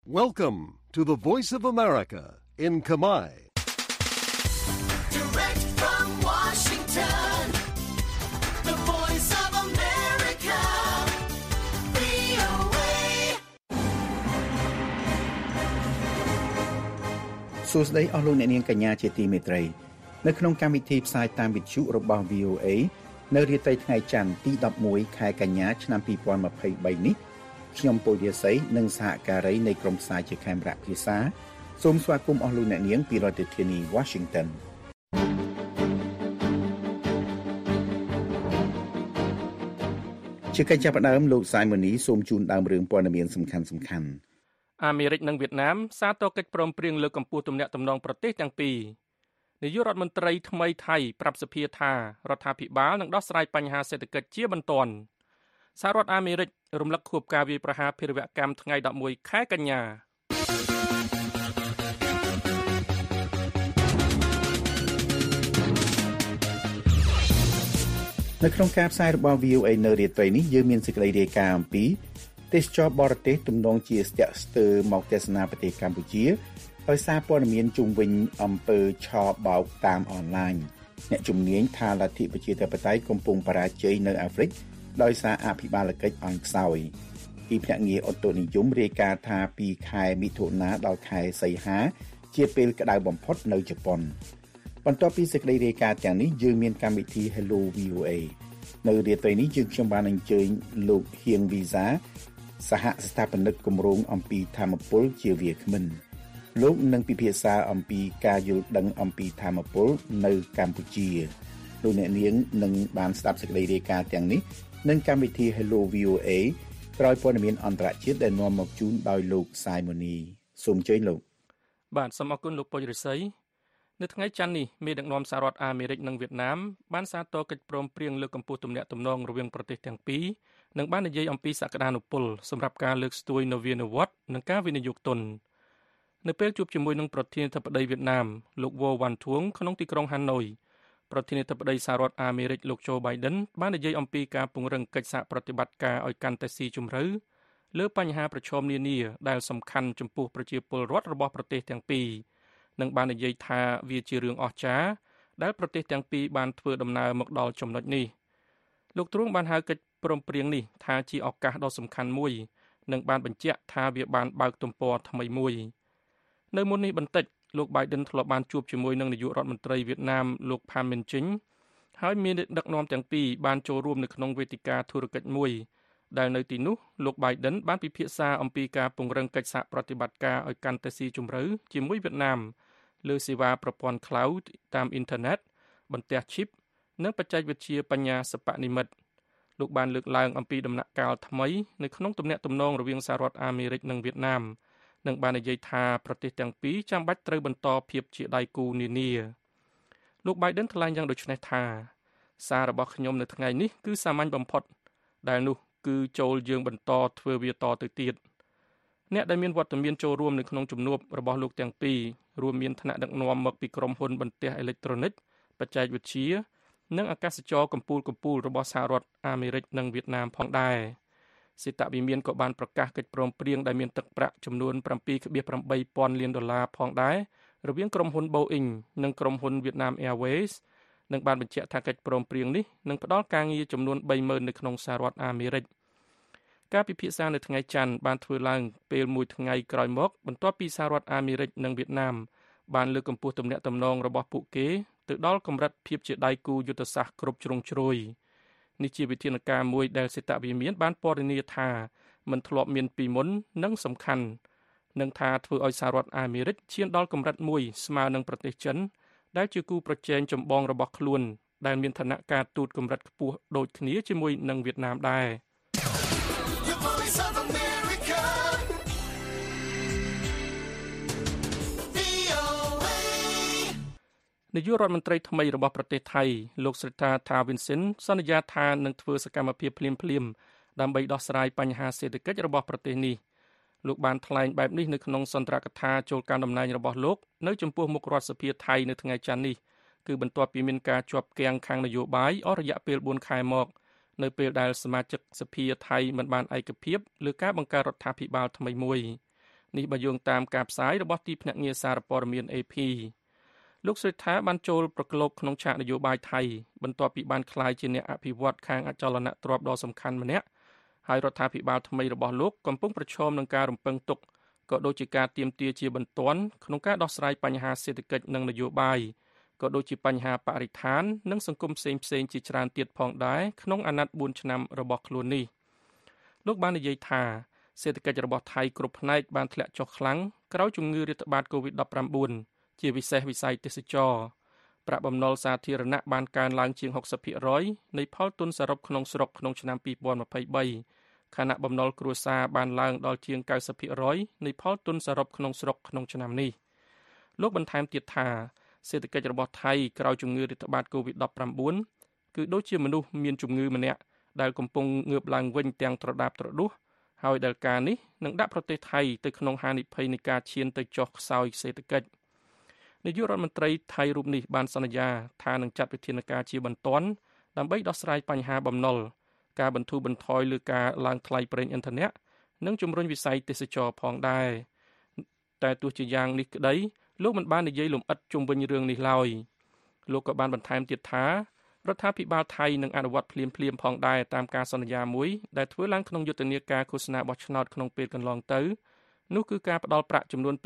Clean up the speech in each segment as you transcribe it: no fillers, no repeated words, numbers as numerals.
Welcome to the Voice of America in Khmer. Direct from Washington, the Voice of America, VOA. សួស្តីអស់លោកអ្នកនាងកញ្ញាជាទីមេត្រីនៅក្នុងកម្មវិធីផ្សាយតាមវិទ្យុរបស់ VOA នៅរាត្រីថ្ងៃច័ន្ទទី11ខែកញ្ញាឆ្នាំ2023នេះខ្ញុំពុយរាសីនិងសហការីនៃក្រុមផ្សាយជាខេមរៈភាសាសូមស្វាគមន៍អស់លោកអ្នកនាងពីរដ្ឋធានី Washington ជាកិច្ចចាប់ផ្ដើមលោកសាយម៉ូនីសូមជូនដើមរឿងព័ត៌មានសំខាន់អាមេរិកនិងវៀតណាមសាទរកិច្ចព្រមព្រៀងលើកកម្ពស់ទំនាក់ទំនងប្រទេសទាំងពីរនាយករដ្ឋមន្ត្រីថ្មីថៃប្រាប់សភាថារដ្ឋាភិបាលនឹងដោះស្រាយបញ្ហាសេដ្ឋកិច្ចជាបន្ទាន់សហរដ្ឋអាមេរិករំលឹកខួបការវាយប្រហារភេរវកម្មថ្ងៃ11ខែកញ្ញានៅក្នុងការផ្សាយរបស់ VOA នៅរាត្រីនេះយើងមានសេចក្តីរាយការណ៍អំពីទេសចរបរទេសទំនងជាស្ទាក់ស្ទើរមកទស្សនាប្រទេសកម្ពុជាដោយសារព័ត៌មានជុំវិញអំពើឆបោកតាមអនឡាញអ្នកជំនាញថាលទ្ធិប្រជាធិបតេយ្យកំពុងបរាជ័យនៅអាហ្វ្រិកដោយសារអភិបាលកិច្ចអន់ខ្សោយពីភ្នាក់ងារអូតូនិយមរាយការណ៍ថាពីខែមិថុនាដល់ខែសីហាជាពេលក្តៅបំផុតនៅជប៉ុនបន្ទាប់ពីសេចក្តីរាយការណ៍ទាំងនេះយើងមានកម្មវិធី Hello VOA នៅរាត្រីនេះយើងខ្ញុំបានអញ្ជើញលោកហៀងវីសាសហស្ថាបនិកគម្រោងអំពីធម្មពលជាវាគ្មិនលោកនឹងពិភាក្សាអំពីការយល់ដឹងអំពីធម្មពលនៅកម្ពុជាលោកអ្នកនាងនឹងបានស្ដាប់សេចក្តីរាយការណ៍ទាំងនេះនឹងកម្មវិធី Hello VOA ក្រោយព័ត៌មានអន្តរជាតិដែលនាំមកជូនដោយលោកសាយម៉ូនីសូមអញ្ជើញលោកបាទសូមអរគុណលោកពុយរិស័យនៅថ្ងៃច័ន្ទនេះមេដឹកនាំសហរដ្ឋអាមេរិកនិងវៀតណាមបានសាទរកិច្ចព្រមព្រៀងលើកកម្ពស់ទំនាក់ទំនងរវាងប្រទេសទាំងពីរនិងបាននិយាយអំពីសក្តានុពលសម្រាប់ការលើកស្ទួយនវានុវត្តន៍និងការវិនិយោគទុននៅពេលជួបជាមួយនឹងប្រធានាធិបតីវៀតណាមលោកវ៉ូវ៉ាន់ធួងក្នុងទីក្រុងហាណូយប្រធានាធិបតីសហរដ្ឋអាមេរិកលោកโจ Biden បាននិយាយអំពីការពង្រឹងកិច្ចសហប្រតិបត្តិការឲ្យកាន់តែស៊ីជម្រៅលើបញ្ហាប្រឈមនានាដែលសំខាន់ចំពោះប្រជាពលរដ្ឋរបស់ប្រទេសទាំងពីរនិងបាននិយាយថាវាជារឿងអស្ចារ្យដែលប្រទេសទាំងពីរបានធ្វើដំណើរមកដល់ចំណុចនេះលោកទ្រង់បានហៅកិច្ចព្រមព្រៀងនេះថាជាឱកាសដ៏សំខាន់មួយនិងបានបញ្ជាក់ថាវាបានបើកទំព័រថ្មីមួយនៅមុននេះបន្តិចលោក Biden ធ្លាប់បានជួបជាមួយនឹងនាយករដ្ឋមន្ត្រីវៀតណាមលោកផានមីនជីងហើយមានដឹកនាំទាំងពីរបានចូលរួមនៅក្នុងវេទិកាធុរកិច្ចមួយដែលនៅទីនោះលោក Biden បានពិភាក្សាអំពីការពង្រឹងកិច្ចសហប្រតិបត្តិការឲ្យកាន់តែស៊ីជម្រៅជាមួយវៀតណាមលើសេវាប្រព័ន្ធ Cloud តាមអ៊ីនធឺណិតបន្ទះ chip និងបច្ចេកវិទ្យាបញ្ញាសិប្បនិម្មិតលោកបានលើកឡើងអំពីដំណាក់កាលថ្មីនៅក្នុងទំនាក់ទំនងរវាងសហរដ្ឋអាមេរិកនិងវៀតណាមនិងបាននិយាយថាប្រទេសទាំងពីរចាំបាច់ត្រូវបន្តភាពជាដៃគូនានាលោក Biden ថ្លែងយ៉ាងដូចនេះថាសាររបស់ខ្ញុំនៅថ្ងៃនេះគឺសាមញ្ញបំផុតដែលនោះគឺចូលយើងបន្តធ្វើវាតទៅទៀតអ្នកដែលមានវត្តមានចូលរួមនៅក្នុងជំនួបរបស់លោកទាំងពីររួមមានថ្នាក់ដឹកនាំមកពីក្រុមហ៊ុនបន្ទះអេឡិចត្រូនិកបច្ចេកវិទ្យានិងអាកាសចរណ៍កម្ពុជារបស់សហរដ្ឋអាមេរិកនិងវៀតណាមផងដែរសេតវិមានក៏បានប្រកាសកិច្ចព្រមព្រៀងដែលមានទឹកប្រាក់ចំនួន 7.8 លានដុល្លារផងដែររវាងក្រុមហ៊ុន Boeing និងក្រុមហ៊ុន Vietnam Airways និងបានបញ្ជាក់ថាកិច្ចព្រមព្រៀងនេះនឹងផ្ដល់ការងារចំនួន 30,000 នៅក្នុងសហរដ្ឋអាមេរិកការពិភាក្សានៅថ្ងៃច័ន្ទបានធ្វើឡើងពេលមួយថ្ងៃក្រោយមកបន្ទាប់ពីសហរដ្ឋអាមេរិកនិងវៀតណាមបានលើកកម្ពស់ទំនាក់ទំនងរបស់ពួកគេទៅដល់កម្រិតភាពជាដៃគូយុទ្ធសាស្ត្រគ្រប់ជ្រុងជ្រោយនេះជាវិធានការមួយដែលសេតវិមានបានពណ៌នាថាមិនធ្លាប់មានពីមុននិងសំខាន់នឹងថាធ្វើឲ្យសហរដ្ឋអាមេរិកឈានដល់កម្រិតមួយស្មើនឹងប្រទេសចិនដែលជាគូប្រជែងចម្បងរបស់ខ្លួនដែលមានឋានៈការទូតកម្រិតខ្ពស់ដូចគ្នាជាមួយនឹងវៀតណាមដែរនាយករដ្ឋមន្ត្រីថ្មីរបស់ប្រទេសថៃលោកស្រីថាវិនសិនសន្យាថានឹងធ្វើសកម្មភាពភ្លាមៗដើម្បីដោះស្រាយបញ្ហាសេដ្ឋកិច្ចរបស់ប្រទេសនេះលោកបានថ្លែងបែបនេះនៅក្នុងសន្ទរកថាចូលការតំណែងរបស់លោកនៅចំពោះមុខរដ្ឋសភាថៃនៅថ្ងៃច័ន្ទនេះគឺបន្ទាប់ពីមានការជាប់គាំងខាងនយោបាយអស់រយៈពេល4ខែមកនៅពេលដែលសមាជិកសភាថៃមិនបានឯកភាពលើការបង្កើតរដ្ឋាភិបាលថ្មីមួយនេះបើយោងតាមការផ្សាយរបស់ទីភ្នាក់ងារសារព័ត៌មាន AP លោកសេដ្ឋាបានចូលប្រកឡូកក្នុងឆាកនយោបាយថៃបន្ទាប់ពីបានក្លាយជាអ្នកអភិវឌ្ឍខាងអចលនទ្រព្យដ៏សំខាន់ម្នាក់ហើយរដ្ឋាភិបាលថ្មីរបស់លោកកំពុងប្រឈមនឹងការរំពឹងទុកក៏ដូចជាការទាមទារជាបន្ទាន់ក្នុងការដោះស្រាយបញ្ហាសេដ្ឋកិច្ចនិងនយោបាយក៏ដូចជាបញ្ហាបរិស្ថាននិងសង្គមផ្សេងៗជាច្រើនទៀតផងដែរក្នុងអាណត្តិ4ឆ្នាំរបស់ខ្លួននេះលោកបាននិយាយថាសេដ្ឋកិច្ចរបស់ថៃគ្រប់ផ្នែកបានធ្លាក់ចុះខ្លាំងក្រោយជំងឺរាតត្បាត COVID-19 ជាពិសេសវិស័យទេសចរណ៍ប្រាក់បំណុលសាធារណៈបានកើនឡើងជាង 60% នៃផលទុនសរុបក្នុងស្រុកក្នុងឆ្នាំ2023ខណៈបំណុលគ្រួសារបានឡើងដល់ជាង 90% នៃផលទុនសរុបក្នុងស្រុកក្នុងឆ្នាំនេះលោកបន្ថែមទៀតថាសេដ្ឋកិច្ចរបស់ថៃក្រោយជំងឺរាតត្បាត COVID-19 គឺដូចជាមនុស្សមានជំងឺម្នាក់ដែលកំពុងងើបឡើងវិញទាំងត្រដាបត្រដួសហើយដែលការនេះនឹងដាក់ប្រទេសថៃទៅក្នុងហានិភ័យនៃការឈានទៅចុះខ្សោយសេដ្ឋកិច្ចនាយករដ្ឋមន្ត្រីថៃរូបនេះបានសន្យាថានឹងចាត់វិធានការជាបន្ទាន់ដើម្បីដោះស្រាយបញ្ហាបំណុលការបន្ធូរបន្ថយលើការឡើងថ្លៃប្រេងឥន្ធនៈនិងជំរុញវិស័យទេសចរណ៍ផងដែរតែទោះជាយ៉ាងនេះក្តីលោកមិនបាននិយាយលម្អិតជុំវិញរឿងនេះឡើយលោកក៏បានបន្ថែមទៀតថារដ្ឋាភិបាលថៃនឹងអនុវត្តភ្លាមៗផងដែរតាមការសន្យាមួយដែលធ្វើឡើងក្នុងយុទ្ធនាការឃោសនាបោះឆ្នោតក្នុងពេលកន្លងទៅនោះគឺការផ្តល់ប្រាក់ចំនួន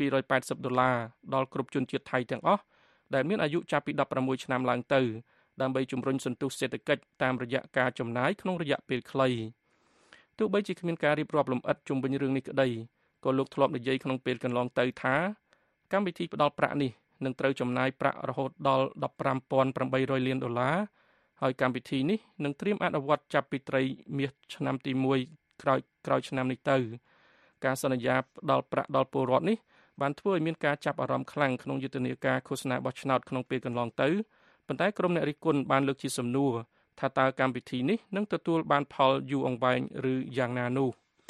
$280ដល់គ្រប់ជនជាតិថៃទាំងអស់ដែលមានអាយុចាប់ពី16ឆ្នាំឡើងទៅដើម្បីជំរុញសន្ទុះសេដ្ឋកិច្ចតាមរយៈការចំណាយក្នុងរយៈពេលខ្លីទោះបីជាគ្មានការរៀបរាប់លម្អិតជុំវិញរឿងនេះក្តីក៏លោកធ្លាប់និយាយក្នុងពេលកន្លងទៅថាកម្មវិធីផ្តល់ប្រាក់នេះនឹងត្រូវចំណាយប្រាក់រហូតដល់$15,800 លានហើយកម្មវិធីនេះនឹងត្រៀមអនុវត្តចាប់ពីត្រីមាសឆ្នាំទី1ក្រោយឆ្នាំនេះទៅការសន្យាផ្ដល់ប្រាក់ដល់ពលរដ្ឋនេះបានធ្វើឲ្យមានការចាប់អារម្មណ៍ខ្លាំងក្នុងយុទ្ធនាការឃោសនាបោះឆ្នោតក្នុងពេលកន្លងទៅប៉ុន្តែក្រុមអ្នករិះគន់បានលើកជាសំណួរថាតើកម្មវិធីនេះនឹងទទួលបានផលយូរអង្វែងឬយ៉ាងណានោះ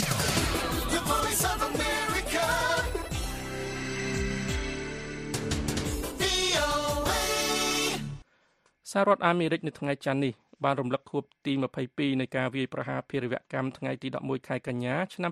សហរដ្ឋអាមេរិកនៅថ្ងៃច័ន្ទនេះបានរំលឹកខួបទី22នៃការវាយប្រហារភេរវកម្មថ្ងៃទី11ខែកញ្ញាឆ្នាំ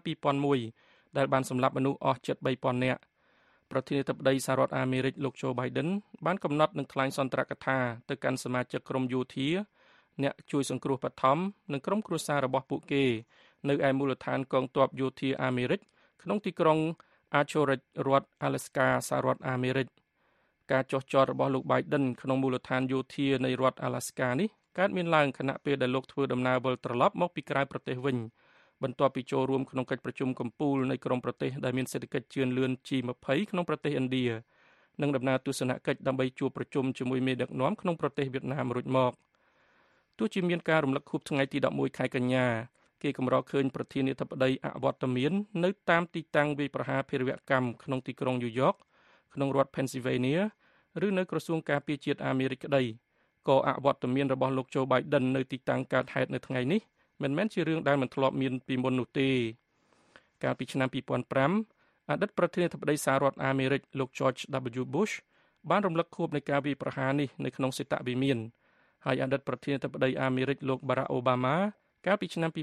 2001ដែលបានសម្លាប់មនុស្សអស់ជិត 3,000 នាក់ប្រធានាធិបតីសហរដ្ឋអាមេរិកលោក Joe Biden បានកំណត់នឹងថ្លែងសន្ទរកថាទៅកាន់សមាជិកក្រុមយោធាអ្នកជួយសង្គ្រោះបឋមនិងក្រុមគ្រួសាររបស់ពួកគេនៅឯមូលដ្ឋានកងទ័ពយោធាអាមេរិកក្នុងទីក្រុង Anchorage រដ្ឋ Alaska សហរដ្ឋអាមេរិកការចុះចតរបស់លោក Biden ក្នុងមូលដ្ឋានយោធានៃរដ្ឋ Alaska នេះកើតមានឡើងខណៈពេលដែលលោកធ្វើដំណើរវិលត្រឡប់មកពីក្រៅប្រទេសវិញបន្ទាប់ពីចូលរួមក្នុងកិច្ចប្រជុំកំពូលនៃក្រុមប្រទេសដែលមានសេដ្ឋកិច្ចជឿនលឿន G20 ក្នុងប្រទេសឥណ្ឌានិងដំណើរទស្សនកិច្ចដើម្បីជួបប្រជុំជាមួយមេដឹកនាំក្នុងប្រទេសវៀតណាមរួចមកទោះជាមានការរំលឹកខួបថ្ងៃទី11ខែកញ្ញាគេកម្រឃើញប្រធានាធិបតីអវត្តមាននៅតាមទីតាំងវាយប្រហារភេរវកម្មក្នុងទីក្រុង New York ក្នុងរដ្ឋ Pennsylvania ឬនៅក្រសួងការពារជាតិអាមេរិកក្តីក៏អវត្តមានរបស់លោក Joe Biden នៅទីតាំងកើតហេតុនៅថ្ងៃនេះមិនមែនជារឿងដែលមិនធ្លាប់មានពីមុននោះទេកាលពីឆ្នាំ2005អតីតប្រធានាធិបតីសហរដ្ឋអាមេរិកលោក George W. Bush បានរំលឹកខួបនៃការវាយប្រហារនេះនៅក្នុងសេតវិមានហើយអតីតប្រធានាធិបតីអាមេរិកលោក Barack Obama កាលពីឆ្នាំ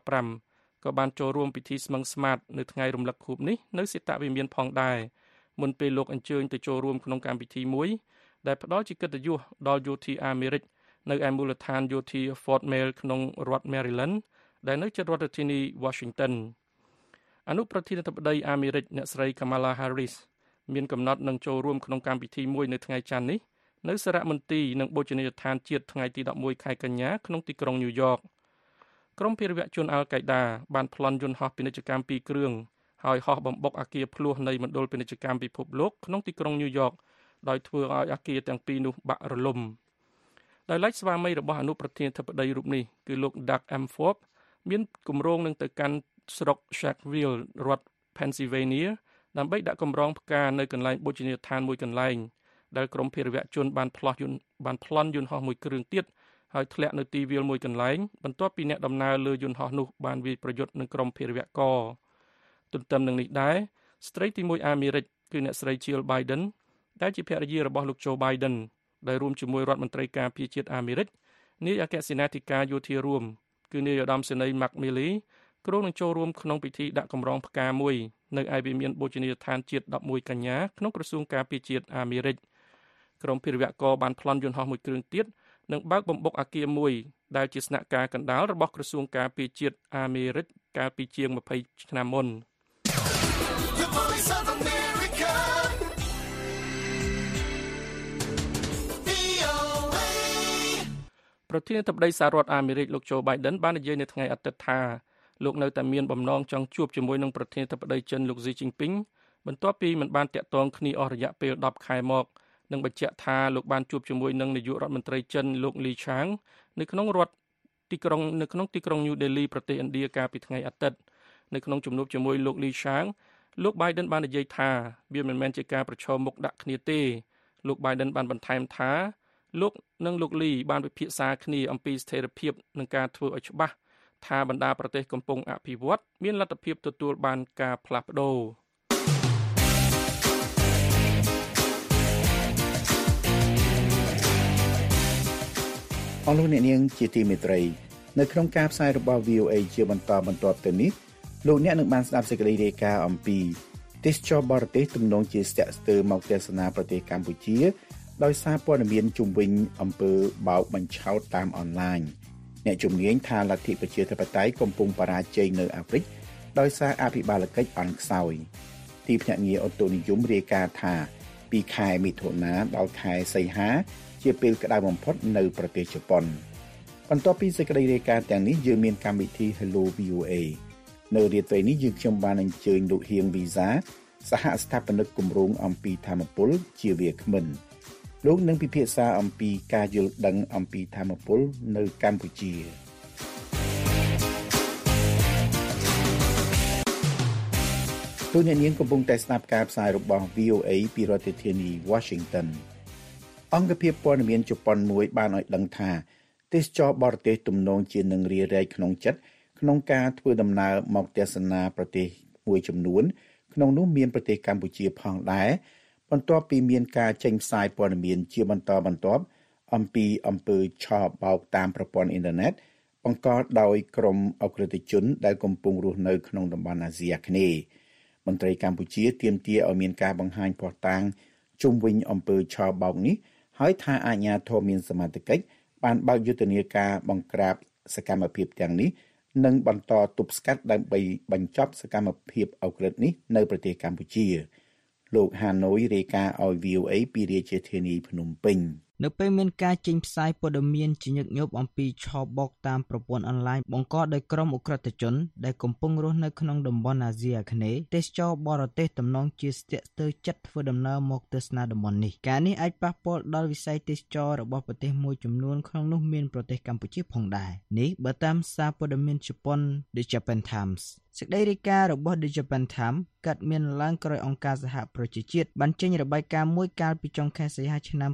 2015ក៏បានចូលរួមពិធីស្មឹងស្មាតនៅថ្ងៃរំលឹកខួបនេះនៅសេតវិមានផងដែរមុនពេលលោកអញ្ជើញទៅចូលរួមក្នុងកម្មវិធីមួយដែលផ្ដល់ជាកិត្តិយសដល់យោធាអាមេរិកនៅឯមូលដ្ឋានយោធា Fort Mill ក្នុងរដ្ឋ Maryland ដែលនៅជិតរដ្ឋធានី Washington អនុប្រធានាធិបតីអាមេរិកអ្នកស្រី Kamala Harris មានកំណត់នឹងចូលរួមក្នុងកម្មវិធីមួយនៅថ្ងៃច័ន្ទនេះនៅសារមន្ទីរនិងបូជនីយដ្ឋានជាតិថ្ងៃទី11ខែកញ្ញាក្នុងទីក្រុង New York ក្រុមភេរវជនអាល់កៃដាបានប្លន់យន្តហោះពាណិជ្ជកម្ម2គ្រឿងហើយហោះបំបុកអគារភ្លោះនៃមណ្ឌលពាណិជ្ជកម្មពិភពលោកក្នុងទីក្រុង New York ដោយធ្វើឲ្យអគារទាំងពីរនោះបាក់រលំដោយឡែកស្វាមីរបស់អនុប្រធានាធិបតីរូបនេះគឺលោក Doug Emhoff មានគម្រោងនឹងទៅកាន់ស្រុក Shanksville រដ្ឋ Pennsylvania ដើម្បីដាក់កម្រងផ្កានៅកន្លែងបូជនីយដ្ឋានមួយកន្លែងដែលក្រុមភេរវជនបានប្លន់យន្តហោះមួយគ្រឿងទៀតហើយធ្លាក់នៅទីវាលមួយកន្លែងបន្ទាប់ពីអ្នកដំណើរលើយន្តហោះនោះបានវាយប្រយុទ្ធនឹងក្រុមភេរវករទន្ទឹមនឹងនេះដែរស្ត្រីទី1អាមេរិកគឺអ្នកស្រី Jill Biden ដែលជាភរិយារបស់លោក Joe Biden ដែលរួមជាមួយរដ្ឋមន្ត្រីការពារជាតិអាមេរិកនាយអគ្គសេនាធិការយោធារួមគឺនាយឧត្តមសេនីយ៍ Mark Milley គ្រងនឹងចូលរួមក្នុងពិធីដាក់កម្រងផ្កាមួយនៅឯវិមានបូជនីយដ្ឋានជាតិ11កញ្ញាក្នុងក្រសួងការពារជាតិអាមេរិកក្រុមភេរវករបានប្លន់យន្តហោះមួយគ្រឿងទៀតនិងបើកបំបុកអគារមួយដែលជាស្នាក់ការកណ្ដាលរបស់ក្រសួងការពារជាតិអាមេរិកកាលពីជាង20ឆ្នាំមុនប្រធានាធិបតីសហរដ្ឋអាមេរិកលោកโจ Biden បាននិយាយនៅថ្ងៃអាទិត្យថាលោកនៅតែមានបំណងចង់ជួបជាមួយនឹងប្រធានាធិបតីចិនលោក Xi Jinping បន្ទាប់ពីមិនបានតាក់ទងគ្នាអស់រយៈពេល10ខែមកនិងបញ្ជាក់ថាលោកបានជួបជាមួយនឹងនាយករដ្ឋមន្ត្រីចិនលោកលីឆាងនៅក្នុងទីក្រុង New Delhi ប្រទេសឥណ្ឌាកាលពីថ្ងៃអាទិត្យនៅក្នុងជំនួបជាមួយលោកលីឆាងលោក Biden បាននិយាយថាវាមិនមែនជាការប្រឈមមុខដាក់គ្នាទេលោក Biden បានបន្ថែមថាលោកនិងលោកលីបានពិភាក្សាគ្នាអំពីស្ថិរភាពនិងការធ្វើឲ្យច្បាស់ថាបណ្ដាប្រទេសកំពុងអភិវឌ្ឍមានលទ្ធភាពទទួលបានការផ្លាស់ប្ដូរអស់លោកអ្នកនាងជាទីមេត្រីនៅក្នុងការផ្សាយរបស់ VOA ជាបន្តបន្ទាប់ទៅនេះលោកអ្នកនឹងបានស្ដាប់សេចក្តីរាយការណ៍អំពីទេសចរបរទេសទំនងជាស្ទាក់ស្ទើរមកទស្សនាប្រទេសកម្ពុជាដោយសារព័ត៌មានជុំវិញអំពើបោកបញ្ឆោតតាមអនឡាញអ្នកជំនាញថាលទ្ធិប្រជាធិបតេយ្យកំពុងបរាជ័យនៅអាហ្វ្រិកដោយសារអភិបាលកិច្ចអន់ខ្សោយទីភ្នាក់ងារអូតូនិយមរាយការណ៍ថាពីខែមិថុនាដល់ខែសីហាជាពេលក្តៅបំផុតនៅប្រទេសជប៉ុនបន្ទាប់ពីសេចក្តីរាយការណ៍ទាំងនេះយើងមានកម្មវិធី Hello VOA នៅរាត្រីនេះយើងខ្ញុំបានអញ្ជើញលោកហៀងវីសាសហស្ថាបនិកគម្រោងអំពីធម្មពលជាវាគ្មិនលោកនឹងពិភាក្សាអំពីការយល់ដឹងអំពីធម្មពលនៅកម្ពុជាលោកអ្នកនាងកំពុងតែស្ដាប់ការផ្សាយរបស់ VOA ពីរដ្ឋធានី Washington អង្គភាពព័ត៌មានជប៉ុនមួយបានឲ្យដឹងថាទេសចរបរទេសទំនងជានឹងរារែកក្នុងចិត្តក្នុងការធ្វើដំណើរមកទស្សនាប្រទេសមួយចំនួនក្នុងនោះមានប្រទេសកម្ពុជាផងដែរបន្ទាប់ពីមានការចេញផ្សាយព័ត៌មានជាបន្តបន្ទាប់អំពីអំពើឆោបបោកតាមប្រព័ន្ធអ៊ីនធឺណិតបង្កដោយក្រុមអក្រិតជនដែលកំពុងរស់នៅក្នុងតំបន់អាស៊ីអាគ្នេយ៍មន្ត្រីកម្ពុជាទាមទារឲ្យមានការបង្ហាញភស្តុតាងជុំវិញអំពើឆោបបោកនេះហើយថាអាជ្ញាធរមានសមត្ថកិច្ចបានបើកយុទ្ធនាការបង្ក្រាបសកម្មភាពទាំងនេះនិងបន្តទប់ស្កាត់ដើម្បីបញ្ចប់សកម្មភាពអក្រិតនេះនៅប្រទេសកម្ពុជាលោកហាណូយរាយការណ៍ឲ្យ VOA ពីរាជធានីភ្នំពេញនៅពេលមានការចេញផ្សាយព័ត៌មានជាញឹកញាប់អំពីឆោបបោកតាមប្រព័ន្ធអនឡាញបង្កដោយក្រុមអក្រិតជនដែលកំពុងរស់នៅក្នុងតំបន់អាស៊ីអាគ្នេយ៍ទេសចរបរទេសទំនងជាស្ទាក់ស្ទើរចិត្តធ្វើដំណើរមកទស្សនាតំបន់នេះការនេះអាចប៉ះពាល់ដល់វិស័យទេសចររបស់ប្រទេសមួយចំនួនក្នុងនោះមានប្រទេសកម្ពុជាផងដែរនេះបើតាមសារព័ត៌មានជប៉ុន The Japan Times សេចក្តីរាយការណ៍របស់ The Japan Times កាត់មានឡើងក្រោយអង្គការសហប្រជាជាតិបានចេញរបាយការណ៍មួយកាលពីចុងខែសីហាឆ្នាំ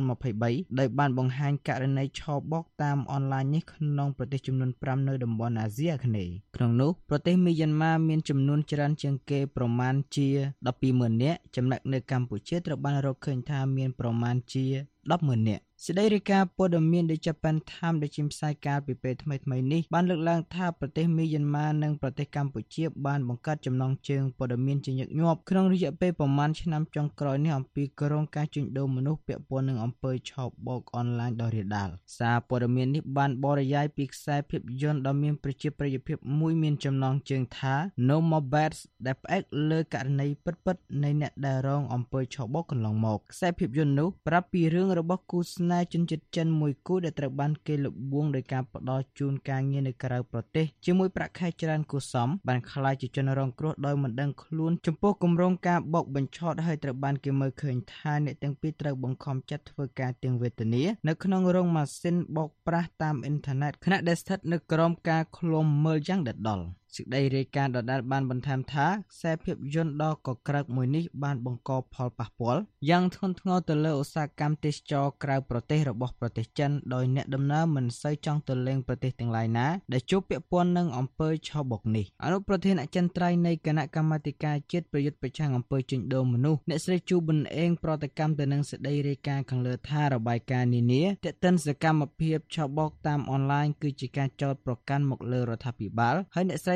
2023ដោយបានបង្ហាញករណីឆោបបោកតាមអនឡាញនេះក្នុងប្រទេសចំនួន5នៅតំបន់អាស៊ីអាគ្នេយ៍ក្នុងនោះប្រទេសមីយ៉ាន់ម៉ាមានចំនួនច្រើនជាងគេប្រមាណជា 120,000 នាក់ចំណែកនៅកម្ពុជាត្រូវបានរកឃើញថាមានប្រមាណជា 10,000 នាក់សេចក្តីរាយការណ៍ព័ត៌មាន The Japan Times ដែលចេញផ្សាយកាលពីពេលថ្មីៗនេះបានលើកឡើងថាប្រទេសមីយ៉ាន់ម៉ានិងប្រទេសកម្ពុជាបានបង្កើតចំណងជើងព័ត៌មានជាញឹកញាប់ក្នុងរយៈពេលប្រមាណឆ្នាំចុងក្រោយនេះអំពីគ្រោងការជួញដូរមនុស្សពាក់ព័ន្ធនឹងអំពើឆោបបោកអនឡាញដ៏រាលដាលសារព័ត៌មាននេះបានបរិយាយពីខ្សែភាពយន្តដ៏មានប្រជាប្រិយភាពមួយមានចំណងជើងថា No More Bets ដែលផ្អែកលើករណីពិតៗនៃអ្នកដែលរងអំពើឆោបបោកកន្លងមកខ្សែភាពយន្តនោះប្រាប់ពីរឿងរបស់គូស្នេហ៍ជនជាតិចិនមួយគូដែលត្រូវបានគេលបួងដោយការផ្ដល់ជូនការងារនៅក្រៅប្រទេសជាមួយប្រាក់ខែច្រើនគួរសមបានក្លាយជាជនរងគ្រោះដោយមិនដឹងខ្លួនចំពោះគម្រោងការបោកបញ្ឆោតហើយត្រូវបានគេមើលឃើញថាអ្នកទាំងពីរត្រូវបង្ខំចិត្តធ្វើការទាំងវេទនានៅក្នុងរោងម៉ាស៊ីនបោកប្រាស់តាមអ៊ីនធឺណិតខណៈដែលស្ថិតនៅក្រោមការឃ្លាំមើលយ៉ាងដិតដល់សេចក្តីរាយការណ៍ដដែលបានបន្ថែមថាខ្សែភាពយន្តដ៏កក្រើកមួយនេះបានបង្កផលប៉ះពាល់យ៉ាងធ្ងន់ធ្ងរទៅលើឧស្សាហកម្មទេសចរក្រៅប្រទេសរបស់ប្រទេសចិនដោយអ្នកដំណើរមិនសូវចង់ទៅលេងប្រទេសទាំងឡាយណាដែលជួបពាក់ព័ន្ធនឹងអំពើឆោបបោកនេះអនុប្រធានអចិន្ត្រៃយ៍នៃគណៈកម្មាធិការជាតិប្រយុទ្ធប្រឆាំងអំពើជួញដូរមនុស្សអ្នកស្រីជូប៊ុនអេងប្រតិកម្មទៅនឹងសេចក្តីរាយការណ៍ខាងលើថារបាយការណ៍នានាទាក់ទិនសកម្មភាពឆោបបោកតាមអនឡាញគឺជាការចោទប្រកាន់មកលើរដ្ឋាភិបាលហើយអ្នកស្រី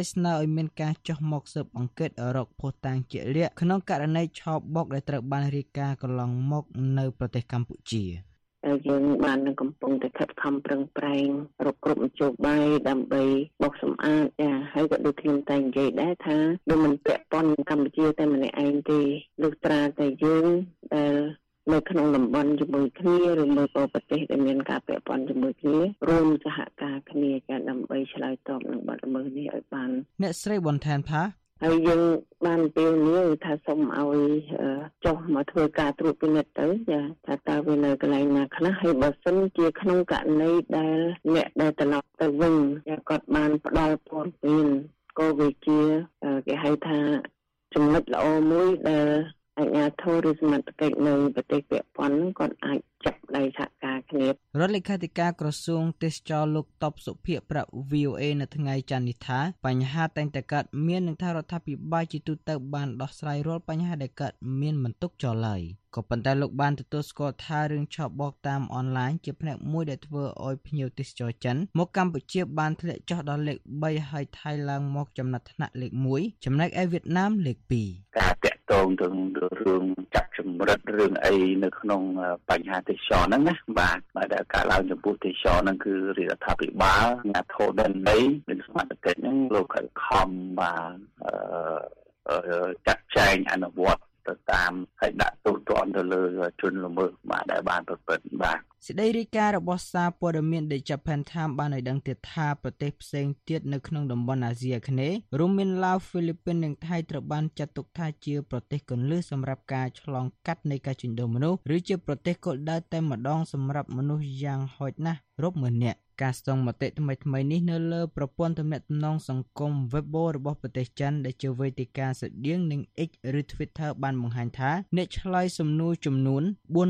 ស្នើឲ្យមានការចុះមកស៊ើបអង្កេតរកភស្តុតាងជាក់លាក់ក្នុងករណីឆោបបុកដែលត្រូវបានរាយការណ៍កន្លងមកនៅប្រទេសកម្ពុជាយើងបាននឹងកំពុងតែខិតខំប្រឹងប្រែងរកគ្រប់មធ្យោបាយដើម្បីបោកសម្អាតហើយក៏ដូចខ្ញុំតែនិយាយដែរថាដូចមិនពាក់ព័ន្ធនឹងកម្ពុជាតែម្នាក់ឯងទេលុះត្រាតែយើងដែលនៅក្នុងតំបន់ជាមួយគ្នាឬនៅប្រទេសដែលមានការពាក់ព័ន្ធជាមួយគ្នារួមសហការគ្នាដើម្បីឆ្លើយតបនឹងបទល្មើសនេះឲ្យបានអ្នកស្រីបន្ថែមថាហើយយើងបានពេលនេះថាសូមឲ្យចុះមកធ្វើការត្រួតពិនិត្យទៅថាតើវានៅកន្លែងណាខ្លះហើយបើសិនជាក្នុងករណីដែលអ្នកដែលត្រឡប់ទៅវិញគាត់បានផ្ដល់ព័ត៌មានក៏វាជាគេហៅថាចំណុចល្អមួយដែលអាជ្ញាធរឬសមត្ថកិច្ចនៅប្រទេសពាក់ព័ន្ធគាត់អាចចាប់ដៃសហការគ្នារដ្ឋលេខាធិការក្រសួងទេសចរលោកតបសុភ័ក្រប្រាប់ VOA នៅថ្ងៃច័ន្ទនេះថាបញ្ហាតែងតែកើតមាននឹងថារដ្ឋាភិបាលជាទូទៅបានដោះស្រាយរាល់បញ្ហាដែលកើតមានមិនទុកចោលឡើយក៏ប៉ុន្តែលោកបានទទួលស្គាល់ថារឿងឆោបបោកតាមអនឡាញជាផ្នែកមួយដែលធ្វើឲ្យភ្ញៀវទេសចរចិនមកកម្ពុជាបានធ្លាក់ចុះដល់លេខ3ហើយថៃឡើងមកចំណាត់ថ្នាក់លេខ1ចំណែកឯវៀតណាមលេខ2 ការតាក់ទងទៅរឿងចាប់ចម្រិតរឿងអីនៅក្នុងបញ្ហាទេសចរហ្នឹងណាបាទដែលកើតឡើងចំពោះទេសចរហ្នឹងគឺរដ្ឋាភិបាលអាធរដែនដីមានសមត្ថកិច្ចហ្នឹងលោកខិតខំបាទចាត់ចែងអនុវត្តទៅតាមហើយដាក់ទោសទណ្ឌទៅលើជនល្មើសបាទដែលបានប្រព្រឹត្តបាទសេចក្តីរាយការណ៍របស់សារព័ត៌មាន The Japan Times បានឲ្យដឹងទៀតថាប្រទេសផ្សេងទៀតនៅក្នុងតំបន់អាស៊ីអាគ្នេយ៍រួមមានឡាវហ្វីលីពីននិងថៃត្រូវបានចាត់ទុកថាជាប្រទេសគន្លឹះសម្រាប់ការឆ្លងកាត់នៃការជួញដូរមនុស្សឬជាប្រទេសគោលដៅតែម្ដងសម្រាប់មនុស្សយ៉ាងហោចណាស់រាប់ម៉ឺននាក់ការស្ទង់មតិថ្មីៗនេះនៅលើប្រព័ន្ធទំនាក់ទំនងសង្គម Weibo របស់ប្រទេសចិនដែលជាវេទិកាស្តៀងនឹង X ឬ Twitter បានបង្ហាញថាអ្នកឆ្លើយសំណួរចំនួន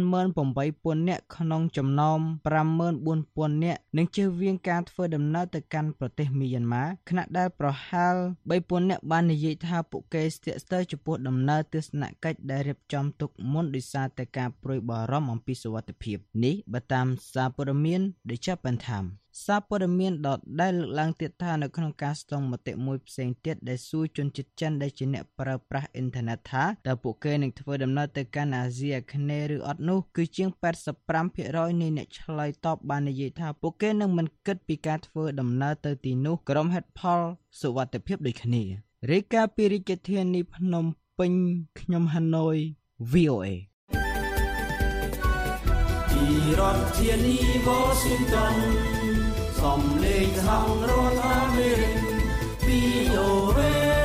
48,000 នាក់ក្នុងចំណោម 54,000 នាក់នឹងជៀសវាងការធ្វើដំណើរទៅកាន់ប្រទេសមីយ៉ាន់ម៉ាខណៈដែលប្រហែល 3,000 នាក់បាននិយាយថាពួកគេស្ទាក់ស្ទើរចំពោះដំណើរទស្សនកិច្ចដែលរៀបចំទុកមុនដោយសារតែការព្រួយបារម្ភអំពីសុវត្ថិភាពនេះបើតាមសារព័ត៌មាន The Japan Timesសារព័ត៌មានដែលលើកឡើងទៀតថានៅក្នុងការស្ទង់មតិមួយផ្សេងទៀតដែលសួរជនជាតិចិនដែលជាអ្នកប្រើប្រាស់អ៊ីនធឺណិតថាតើពួកគេនឹងធ្វើដំណើរទៅកាន់អាស៊ីអាគ្នេយ៍ឬអត់នោះគឺជាង 85% នៃអ្នកឆ្លើយតបបាននិយាយថាពួកគេនឹងមិនគិតពីការធ្វើដំណើរទៅទីនោះក្រុមហេតុផលសុវត្ថិភាពដូចគ្នារាយការណ៍ពីរាជធានីភ្នំពេញខ្ញុំហាណូយ VOA ពីរដ្ឋធានី Washingtonសំឡេងក្នុងរដ្ឋអាមេរិក VOA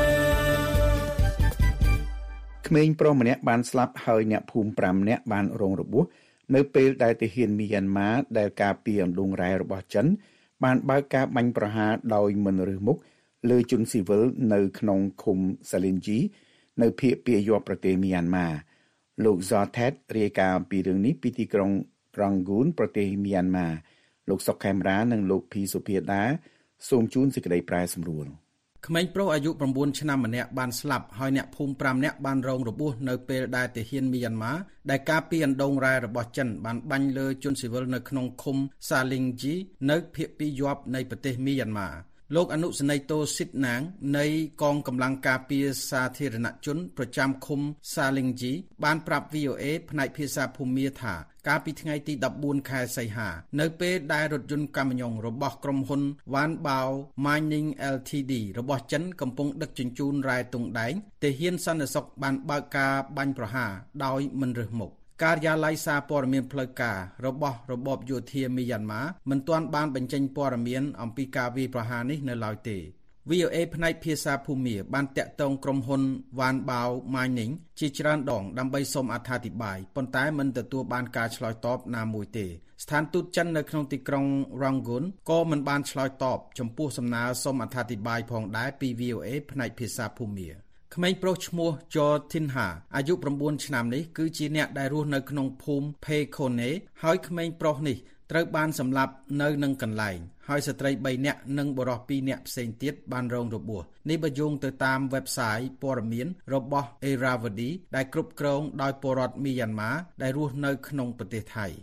ក្មេងប្រុសម្នាក់បានស្លាប់ហើយអ្នកភូមិ5នាក់បានរងរបួសនៅពេលដែលទាហានមីយ៉ាន់ម៉ាដែលការពារអណ្ដូងរ៉ែរបស់ចិនបានបើកការបាញ់ប្រហារដោយមិនរើសមុខលើជនស៊ីវិលនៅក្នុងឃុំសាលីនជីនៅភាគពាយ័ព្យប្រទេសមីយ៉ាន់ម៉ាលោក Zothet រាយការណ៍ពីរឿងនេះពីទីក្រុង Rangoon ប្រទេសមីយ៉ាន់ម៉ាលោកសុកខេមរានិងលោកភីសុភាដាសូមជូនសេចក្តីប្រែសម្រួលក្មេងប្រុសអាយុ9ឆ្នាំម្នាក់បានស្លាប់ហើយអ្នកភូមិ5នាក់បានរងរបួសនៅពេលដែលទាហានមីយ៉ាន់ម៉ាដែលការពារអណ្ដូងរ៉ែរបស់ចិនបានបាញ់លើជនស៊ីវិលនៅក្នុងឃុំសាលីងជីនៅភាគពាយ័ព្យនៃប្រទេសមីយ៉ាន់ម៉ាលោកអនុសេនីយ៍តូស៊ីតណាងនៃកងកម្លាំងការពារសាធារណជនប្រចាំឃុំសាលីងជីបានប្រាប់ VOA ផ្នែកភាសាភូមាថាកាលពីថ្ងៃទី14ខែសីហានៅពេលដែលរថយន្តកាមីយ៉ុងរបស់ក្រុមហ៊ុន Wanbao Mining Ltd របស់ចិនកំពុងដឹកជញ្ជូនរ៉ែតុងដែងទាហានសន្តិសុខបានបើកការបាញ់ប្រហារដោយមិនរើសមុខការិយាល័យសារព័ត៌មានផ្លូវការរបស់របបយោធាមីយ៉ាន់ម៉ាមិនទាន់បានបញ្ចេញព័ត៌មានអំពីការវាយប្រហារនេះនៅឡើយទេ VOA ផ្នែកភាសាភូមាបានតាក់ទងក្រុមហ៊ុន Wanbao Mining ជាច្រើនដងដើម្បីសូមអត្ថាធិប្បាយប៉ុន្តែមិនទទួលបានការឆ្លើយតបណាមួយទេស្ថានទូតចិននៅក្នុងទីក្រុង Rangoon ក៏មិនបានឆ្លើយតបចំពោះសំណើសូមអត្ថាធិប្បាយផងដែរពី VOA ផ្នែកភាសាភូមាក្មេងប្រុសឈ្មោះ Jortinha អាយុ9ឆ្នាំនេះគឺជាអ្នកដែលរស់នៅក្នុងភូមិ Pekone ហើយក្មេងប្រុសនេះត្រូវបានសម្លាប់នៅនឹងកន្លែងហើយស្ត្រី3នាក់និងបុរស2នាក់ផ្សេងទៀតបានរងរបួសនេះបើយោងទៅតាម website ព័ត៌មានរបស់ Irrawaddy ដែលគ្រប់គ្រងដោយពលរដ្ឋមីយ៉ាន់ម៉ាដែលរស់នៅក្នុងប្រទេសថៃ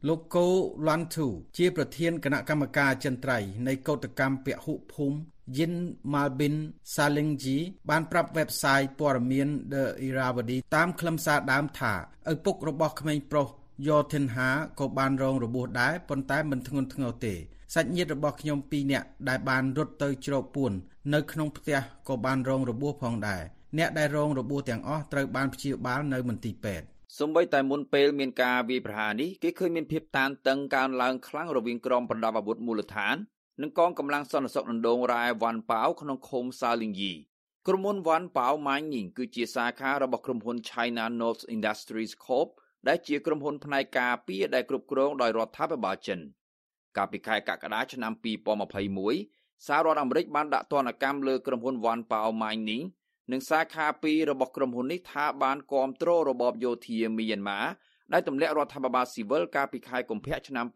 លោកកូឡាន់ធូជាប្រធានគណៈកម្មការអចិន្ត្រៃយ៍នៃកោតកម្មពហុភូមិ Yin Malbin Salingji បានប្រាប់ website ព័ត៌មាន The Irrawaddy តាមខ្លឹមសារដើមថាឪពុករបស់ក្មេងប្រុស Yotinha ក៏បានរងរបួសដែរប៉ុន្តែមិនធ្ងន់ធ្ងរទេសាច់ញាតិរបស់ខ្ញុំ2នាក់ដែលបានរត់ទៅជ្រកពួននៅក្នុងផ្ទះក៏បានរងរបួសផងដែរអ្នកដែលរងរបួសទាំងអស់ត្រូវបានព្យាបាលនៅមន្ទីរពេទ្យសូម្បីតែមុនពេលមានការវាយប្រហារនេះគេឃើញមានភាពតានតឹងកើនឡើងខ្លាំងរវាងក្រុមប្រដាប់អាវុធមូលដ្ឋាននិងកងកម្លាំងសន្តិសុខដណ្ដូងរ៉ែវ៉ាន់ប៉ាវក្នុងឃុំសាលីងយីក្រុមហ៊ុនវ៉ាន់ប៉ាវម៉ាញញីងគឺជាសាខារបស់ក្រុមហ៊ុន China North Industries Corp ដែលជាក្រុមហ៊ុនផ្នែកការពារដែលគ្រប់គ្រងដោយរដ្ឋាភិបាលចិនកាលពីខែកក្កដាឆ្នាំ2021សហរដ្ឋអាមេរិកបានដាក់ទណ្ឌកម្មលើក្រុមហ៊ុនវ៉ាន់ប៉ាវម៉ាញញីងនិងសាខា2របស់ក្រុមហ៊ុននេះថាបានគាំទ្ររបបយោធាមីយ៉ាន់ម៉ាដែលទម្លាក់រដ្ឋាភិបាលស៊ីវិលកាលពីខែកុម្ភៈឆ្នាំ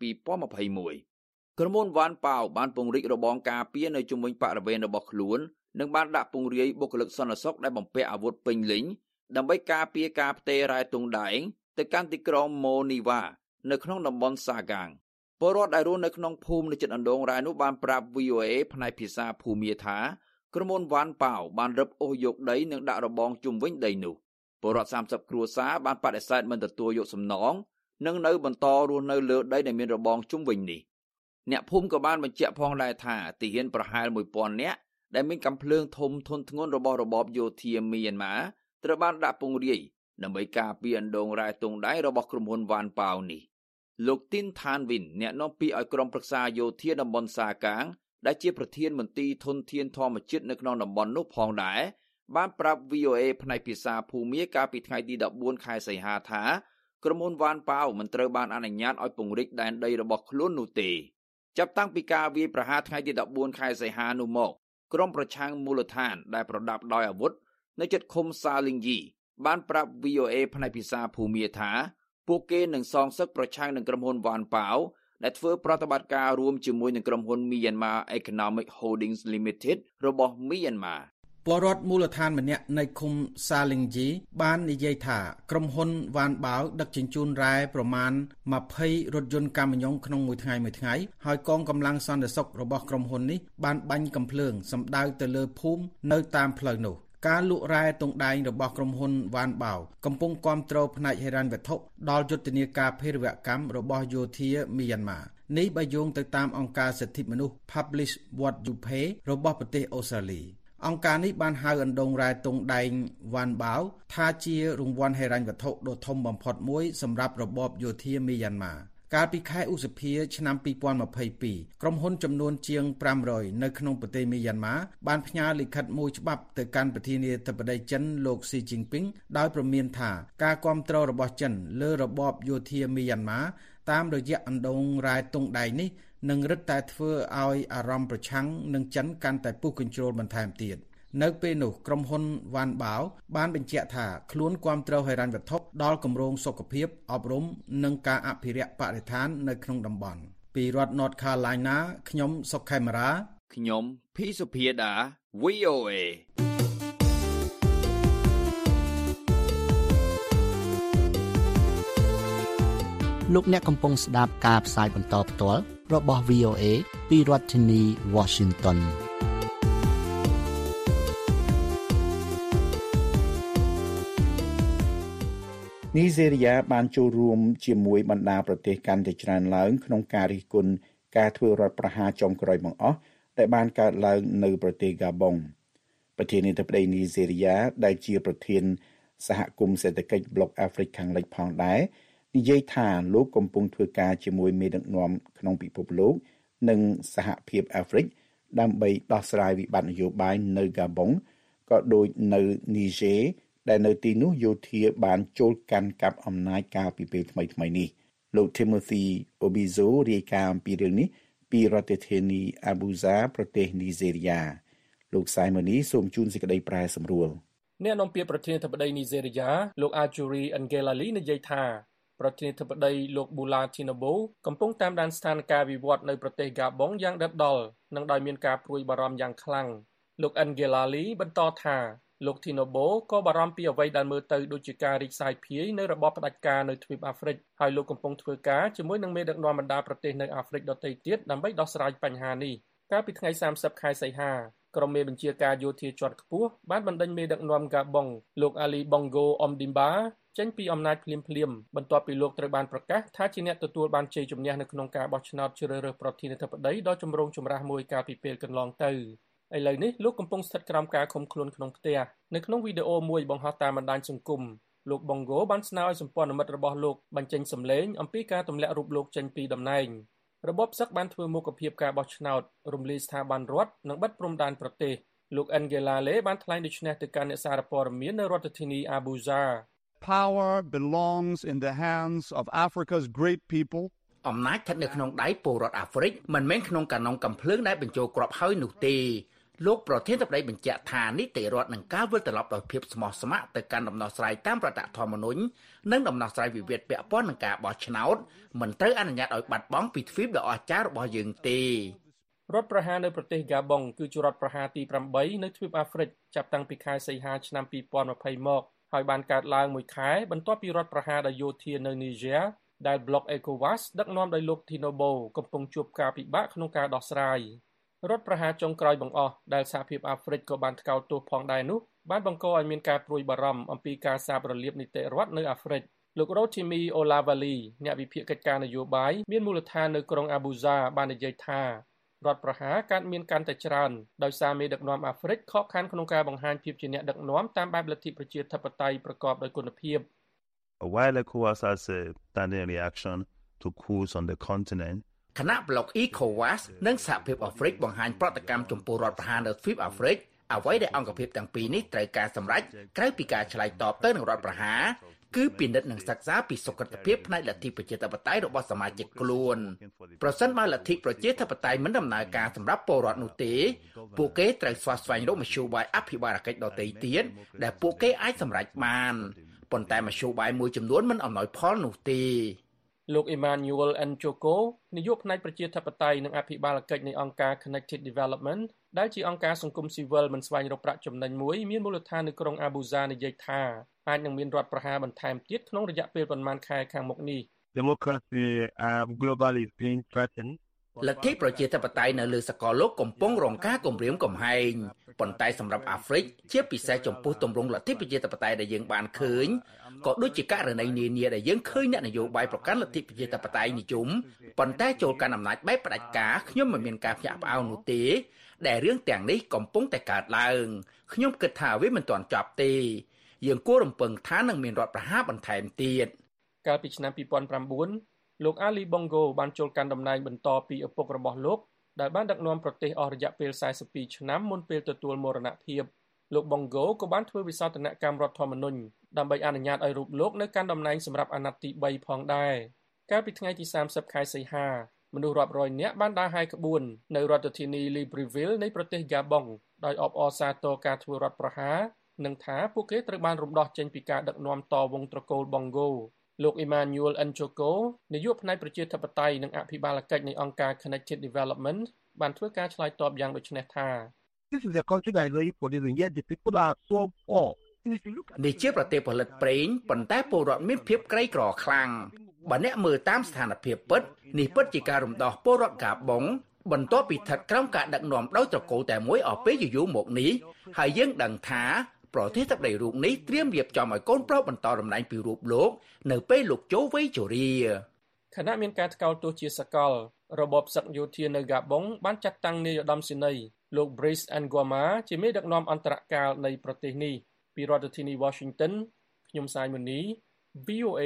2021ក្រុមហ៊ុនវ៉ាន់ប៉ាវបានពង្រីករបងការពារនៅជុំវិញបរិវេណរបស់ខ្លួននិងបានដាក់ពង្រាយបុគ្គលិកសន្តិសុខដែលបំពាក់អាវុធពេញលេញដើម្បីការពារការផ្ទេររ៉ែតុងដែងទៅកាន់ទីក្រុងម៉ូនីវ៉ានៅក្នុងតំបន់សាហ្គាងពលរដ្ឋដែលរស់នៅក្នុងភូមិនៅជិតអណ្ដូងរ៉ែនោះបានប្រាប់ VOA ផ្នែកភាសាភូមាថាក្រុមហ៊ុនវ៉ាន់ប៉ាវបានរឹបអូសយកដីនិងដាក់របងជុំវិញដីនោះពលរដ្ឋ30គ្រួសារបានបដិសេធមិនទទួលយកសំណងនិងនៅបន្តរស់នៅលើដីដែលមានរបងជុំវិញនេះអ្នកភូមិក៏បានបញ្ជាក់ផងដែរថាទាហានប្រហែល 1000 នាក់ដែលមានកាំភ្លើងធំធន់ធ្ងន់របស់របបយោធាមីយ៉ាន់ម៉ាត្រូវបានដាក់ពង្រាយដើម្បីការពារអណ្ដូងរ៉ែតុងដែងរបស់ក្រុមហ៊ុនវ៉ាន់ប៉ាវនេះលោកទីនថានវិនអ្នកនាំពាក្យឲ្យក្រុមប្រឹក្សាយោធាតំបន់សាកាងដែលជាប្រធានមន្ទីរធនធានធម្មជាតិនៅក្នុងតំបន់នោះផងដែរបានប្រាប់ VOA ផ្នែកភាសាភូមាកាលពីថ្ងៃទី14ខែសីហាថាក្រុមហ៊ុនវ៉ាន់ប៉ាវមិនត្រូវបានអនុញ្ញាតឲ្យពង្រីកដែនដីរបស់ខ្លួននោះទេចាប់តាំងពីការវាយប្រហារថ្ងៃទី14ខែសីហានោះមកក្រុមប្រឆាំងមូលដ្ឋានដែលប្រដាប់ដោយអាវុធនៅជិតឃុំសាលីងយីបានប្រាប់ VOA ផ្នែកភាសាភូមាថាពួកគេនឹងសងសឹកប្រឆាំងនឹងក្រុមហ៊ុនវ៉ាន់ប៉ាវដែលធ្វើប្រតិបត្តិការរួមជាមួយនឹងក្រុមហ៊ុន Myanmar Economic Holdings Limited របស់ Myanmar ពលរដ្ឋមូលដ្ឋានម្នាក់នៅឃុំសាលីងយីបាននិយាយថាក្រុមហ៊ុនវ៉ាន់ប៉ាវដឹកជញ្ជូនរ៉ែប្រមាណ20រថយន្តកាមីយ៉ុងក្នុងមួយថ្ងៃហើយកងកម្លាំងសន្តិសុខរបស់ក្រុមហ៊ុននេះបានបាញ់កាំភ្លើងសម្ដៅទៅលើភូមិនៅតាមផ្លូវនោះការលក់រ៉ែតុងដែងរបស់ក្រុមហ៊ុនវ៉ាន់ប៉ាវកំពុងគាំទ្រផ្នែកហិរញ្ញវត្ថុដល់យុទ្ធនាការភេរវកម្មរបស់យោធាមីយ៉ាន់ម៉ានេះបើយោងទៅតាមអង្គការសិទ្ធិមនុស្ស Publish What You Pay របស់ប្រទេសអូស្ត្រាលីអង្គការនេះបានហៅអណ្ដូងរ៉ែតុងដែងវ៉ាន់ប៉ាវថាជារង្វាន់ហិរញ្ញវត្ថុដ៏ធំបំផុតមួយសម្រាប់របបយោធាមីយ៉ាន់ម៉ាកាលពីខែឧសភាឆ្នាំ2022ក្រុមហ៊ុនចំនួនជាង500នៅក្នុងប្រទេសមីយ៉ាន់ម៉ាបានផ្ញើលិខិតមួយច្បាប់ទៅកាន់ប្រធានាធិបតីចិនលោកស៊ីជីនពីងដោយព្រមានថាការគាំទ្ររបស់ចិនលើរបបយោធាមីយ៉ាន់ម៉ាតាមរយៈអណ្ដូងរ៉ែតុងដែងនេះនឹងរឹតតែធ្វើឲ្យអារម្មណ៍ប្រឆាំងនឹងចិនកាន់តែពុះកញ្ជ្រោលបន្ថែមទៀតនៅពេលនោះក្រុមហ៊ុនវ៉ាន់ប៉ាវបានបញ្ជាក់ថាខ្លួនគាំទ្រហិរញ្ញវត្ថុដល់គម្រោងសុខភាពអប់រំនិងការអភិរក្សបរិស្ថាននៅក្នុងតំបន់ពីរដ្ឋ North Carolina ខ្ញុំសុកខេមរាខ្ញុំភីសុភាដា VOA លោកអ្នកកំពុងស្ដាប់ការផ្សាយបន្តផ្ទាល់របស់ VOA ពីរដ្ឋធានី Washington នីហ្សេរីយ៉ាបានចូលរួមជាមួយបណ្ដាប្រទេសកាន់តែច្រើនឡើងក្នុងការរិះគន់ការធ្វើរដ្ឋប្រហារចុងក្រោយបង្អស់ដែលបានកើតឡើងនៅប្រទេសហ្គាប៊ុងប្រធានាធិបតីនីហ្សេរីយ៉ាដែលជាប្រធានសហគមន៍សេដ្ឋកិច្ចប្លុកអាហ្វ្រិកខាងលិចផងដែរនិយាយថាលោកកំពុងធ្វើការជាមួយមេដឹកនាំក្នុងពិភពលោកនិងសហភាពអាហ្វ្រិកដើម្បីដោះស្រាយវិបត្តិនយោបាយនៅហ្គាប៊ុងក៏ដូចនៅនីហ្សេដែលនៅទីនោះយោធាបានចូលកាន់កាប់អំណាចកាលពីពេលថ្មីៗនេះលោក Timothy Obizo រាយការណ៍អំពីរឿងនេះពីរដ្ឋធានី Abuja ប្រទេសនីហ្សេរីយ៉ាលោក Simon សូមជូនសេចក្តីប្រែសម្រួលអ្នកនាំពាក្យប្រធានាធិបតីនីហ្សេរីយ៉ាលោក Ajuri Ngelale និយាយថាប្រធានាធិបតីលោក Bola Tinubu កំពុងតាមដានស្ថានភាពវិវត្តនៅប្រទេសហ្គាប៊ុងយ៉ាងដិតដល់និងដោយមានការព្រួយបារម្ភយ៉ាងខ្លាំងលោក Ngelale បន្តថាលោក Tinobo ក៏បារម្ភពីអ្វីដែលមើលទៅដូចជាការរីកសាយភាយនៃរបបផ្ដាច់ការនៅទ្វីបអាហ្វ្រិកហើយលោកកំពុងធ្វើការជាមួយនឹងមេដឹកនាំបណ្ដាប្រទេសនៅអាហ្វ្រិកដទៃទៀតដើម្បីដោះស្រាយបញ្ហានេះកាលពីថ្ងៃ30ខែសីហាក្រុមមេបញ្ជាការយោធាជាន់ខ្ពស់បានបណ្ដេញមេដឹកនាំហ្គាប៊ុងលោក Ali Bongo Ondimba ចេញពីអំណាចភ្លាមៗបន្ទាប់ពីលោកត្រូវបានប្រកាសថាជាអ្នកទទួលបានជ័យជំនះនៅក្នុងការបោះឆ្នោតជ្រើសរើសប្រធានាធិបតីដ៏ចម្រូងចម្រាសមួយកាលពីពេលកន្លងទៅឥឡូវនេះលោកកំពុងស្ថិតក្រោមការឃុំខ្លួនក្នុងផ្ទះនៅក្នុងវីដេអូមួយបង្ហោះតាមបណ្ដាញសង្គមលោក Bongo បានស្នើឲ្យសម្ព័ន្ធមិត្តរបស់លោកបញ្ចេញសម្លេងអំពីការទម្លាក់រូបលោកចេញពីតំណែងរបបសឹកបានធ្វើមុខភាពការបោះឆ្នោតរំលាយស្ថាប័នរដ្ឋនិងបិទព្រំដែនប្រទេសលោក Ngelale បានថ្លែងដូចនេះទៅកាន់អ្នកសារព័ត៌មាននៅរដ្ឋធានី Abuja Power belongs in the hands of Africa's great people អំណាចស្ថិតនៅក្នុងដៃពលរដ្ឋអាហ្វ្រិកមិនមែនក្នុងកាណុងកំភ្លើងដែលបញ្ចូលគ្រាប់ហើយនោះទេលោកប្រធានាធិបតីបញ្ជាក់ថានីតិរដ្ឋនឹងការវិលត្រឡប់ដោយភាពស្មោះស្ម័គ្រទៅកាន់ដំណោះស្រាយតាមរដ្ឋធម្មនុញ្ញនិងដំណោះស្រាយវិវាទពាក់ព័ន្ធនឹងការបោះឆ្នោតមិនត្រូវអនុញ្ញាតឲ្យបាត់បង់ពីទ្វីបដ៏អស្ចារ្យរបស់យើងទេរដ្ឋប្រហារនៅប្រទេសហ្គាប៊ុងគឺជារដ្ឋប្រហារទី8នៅទ្វីបអាហ្វ្រិកចាប់តាំងពីខែសីហាឆ្នាំ2020មកហើយបានកើតឡើងមួយខែបន្ទាប់ពីរដ្ឋប្រហារដោយយោធានៅនីហ្សេដែលប្លុក ECOWAS ដឹកនាំដោយលោក Tinobo កំពុងជួបការពិបាកក្នុងការដោះស្រាយរដ្ឋប្រហារចុងក្រោយបង្អស់ដែលសហភាពអាហ្វ្រិកក៏បានថ្កោលទោសផងដែរនោះបានបង្កឲ្យមានការព្រួយបារម្ភអំពីការសាបរលាបនីតិរដ្ឋនៅអាហ្វ្រិកលោក Rotimi Olavali អ្នកវិភាគកិច្ចការនយោបាយមានមូលដ្ឋាននៅក្រុង Abuja បាននិយាយថារដ្ឋប្រហារកើតមានកាន់តែច្រើនដោយសារមេដឹកនាំអាហ្វ្រិកខកខានក្នុងការបង្ហាញភាពជាអ្នកដឹកនាំតាមបែបលទ្ធិប្រជាធិបតេយ្យប្រកបដោយគុណភាព While ECOWAS has a standing reaction to coups on the continent គណៈប្លុក ECOWAS និងសហភាពអាហ្វ្រិកបង្ហាញប្រតិកម្មចំពោះរដ្ឋប្រហារនៅទ្វីបអាហ្វ្រិកអ្វីដែលអង្គភាពទាំងពីរនេះត្រូវការសម្រេចក្រៅពីការឆ្លើយតបទៅនឹងរដ្ឋប្រហារគឺពិនិត្យនិងសិក្សាពីសុខភាពផ្នែកលទ្ធិប្រជាធិបតេយ្យរបស់សមាជិកខ្លួនប្រសិនបើលទ្ធិប្រជាធិបតេយ្យមិនដំណើរការសម្រាប់ពលរដ្ឋនោះទេពួកគេត្រូវស្វែងរកមធ្យោបាយអភិបាលកិច្ចដទៃទៀតដែលពួកគេអាចសម្រេចបានប៉ុន្តែមធ្យោបាយមួយចំនួនមិនអំណោយផលនោះទេលោក Emmanuel Nchoko នាយកផ្នែកប្រជាធិបតេយ្យនិងអភិបាលកិច្ចនៃអង្គការ Connected Development ដែលជាអង្គការសង្គមស៊ីវិលមិនស្វែងរកប្រាក់ចំណេញមួយមានមូលដ្ឋាននៅក្រុង Abuja និយាយថាអាចនឹងមានរដ្ឋប្រហារបន្ថែមទៀតក្នុងរយៈពេលប្រមាណខែខាងមុខនេះ Democracy globally is being threatened លទ្ធិប្រជាធិបតេយ្យនៅលើសកលលោកកំពុងរងការគំរាមកំហែងប៉ុន្តែសម្រាប់អាហ្វ្រិកជាពិសេសចំពោះទម្រង់លទ្ធិប្រជាធិបតេយ្យដែលយើងបានឃើញក៏ដូចជាករណីនានាដែលយើងឃើញអ្នកនយោបាយប្រកាន់លទ្ធិប្រជាធិបតេយ្យនិយមប៉ុន្តែចូលកាន់អំណាចបែបផ្ដាច់ការខ្ញុំមិនមានការភ្ញាក់ផ្អើលនោះទេដែលរឿងទាំងនេះកំពុងតែកើតឡើងខ្ញុំគិតថាវាមិនទាន់ចប់ទេយើងគួររំពឹងថានឹងមានរដ្ឋប្រហារបន្ថែមទៀតកាលពីឆ្នាំ2009លោក Ali Bongo បានចូលកាន់តំណែងបន្តពីឪពុករបស់លោកដែលបានដឹកនាំប្រទេសអស់រយៈពេល42ឆ្នាំមុនពេលទទួលមរណភាពលោក Bongo ក៏បានធ្វើវិសោធនកម្មរដ្ឋធម្មនុញ្ញដើម្បីអនុញ្ញាតឲ្យរូបលោកនៅកាន់តំណែងសម្រាប់អាណត្តិទី3ផងដែរកាលពីថ្ងៃទី30ខែសីហាមនុស្សរាប់រយនាក់បានដើរហើរក្បួននៅរដ្ឋធានី Libreville នៃប្រទេសហ្គាប៊ុងដោយអបអរសាទរការធ្វើរដ្ឋប្រហារនិងថាពួកគេត្រូវបានរំដោះចេញពីការដឹកនាំតវងត្រកូល Bongo លោក Emmanuel Nchoko នាយកផ្នែកប្រជាធិបតេយ្យនិងអភិបាលកិច្ចនៃអង្គការ Connected Development បានធ្វើការឆ្លើយតបយ៉ាងដូចនេះថា This is a country that is very poor and yet the people are so poor នេះជាប្រទេសផលិតប្រេងប៉ុន្តែពលរដ្ឋមានភាពក្រីក្រខ្លាំងបើអ្នកមើលតាមស្ថានភាពពិតនេះពិតជាការរំដោះពលរដ្ឋហ្គាប៊ុងបន្ទាប់ពីស្ថិតក្រោមការដឹកនាំដោយត្រកូលតែមួយអស់ពេលយូរមកនេះហើយយើងដឹងថាប្រទេសទឹកដីរូបនេះត្រៀមរៀបចំឲ្យកូនប្រុសបន្តតំណែងពីរូបលោកនៅពេលលោកចូលវ័យជរាខណៈមានការថ្កោលទោសជាសកលរបបសឹកយោធានៅហ្គាប៊ុងបានចាត់តាំងនាយឧត្តមសេនីយ៍លោក Brice Ngoma ជាមេដឹកនាំអន្តរកាលនៃប្រទេសនេះពីរដ្ឋធានី Washington ខ្ញុំសាយមុនី VOA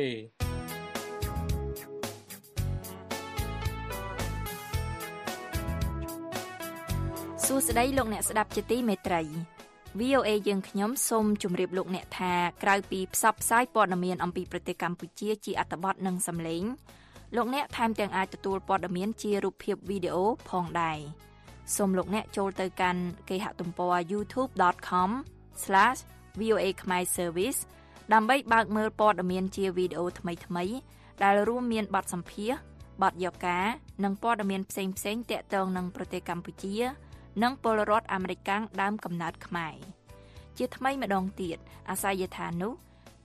សួស្តីលោកអ្នកស្ដាប់ជាទីមេត្រី VOA យើងខ្ញុំសូមជម្រាបលោកអ្នកថាក្រៅពីផ្សព្វផ្សាយព័ត៌មានអំពីប្រទេសកម្ពុជាជាអត្ថបទនិងសំឡេងលោកអ្នកថែមទាំងអាចទទួលព័ត៌មានជារូបភាពវីដេអូផងដែរសូមលោកអ្នកចូលទៅកាន់គេហទំព័រ youtube.com/VOA Khmer Service ដើម្បីបើកមើលព័ត៌មានជាវីដេអូថ្មីៗដែលរួមមានបទសម្ភាសន៍បទយកការនិងព័ត៌មានផ្សេងៗទាក់ទងនឹងប្រទេសកម្ពុជានិងពលរដ្ឋអាមេរិកដើមកំណើតខ្មែរជាជាថ្មីម្ដងទៀតអាសយដ្ឋាននោះគឺ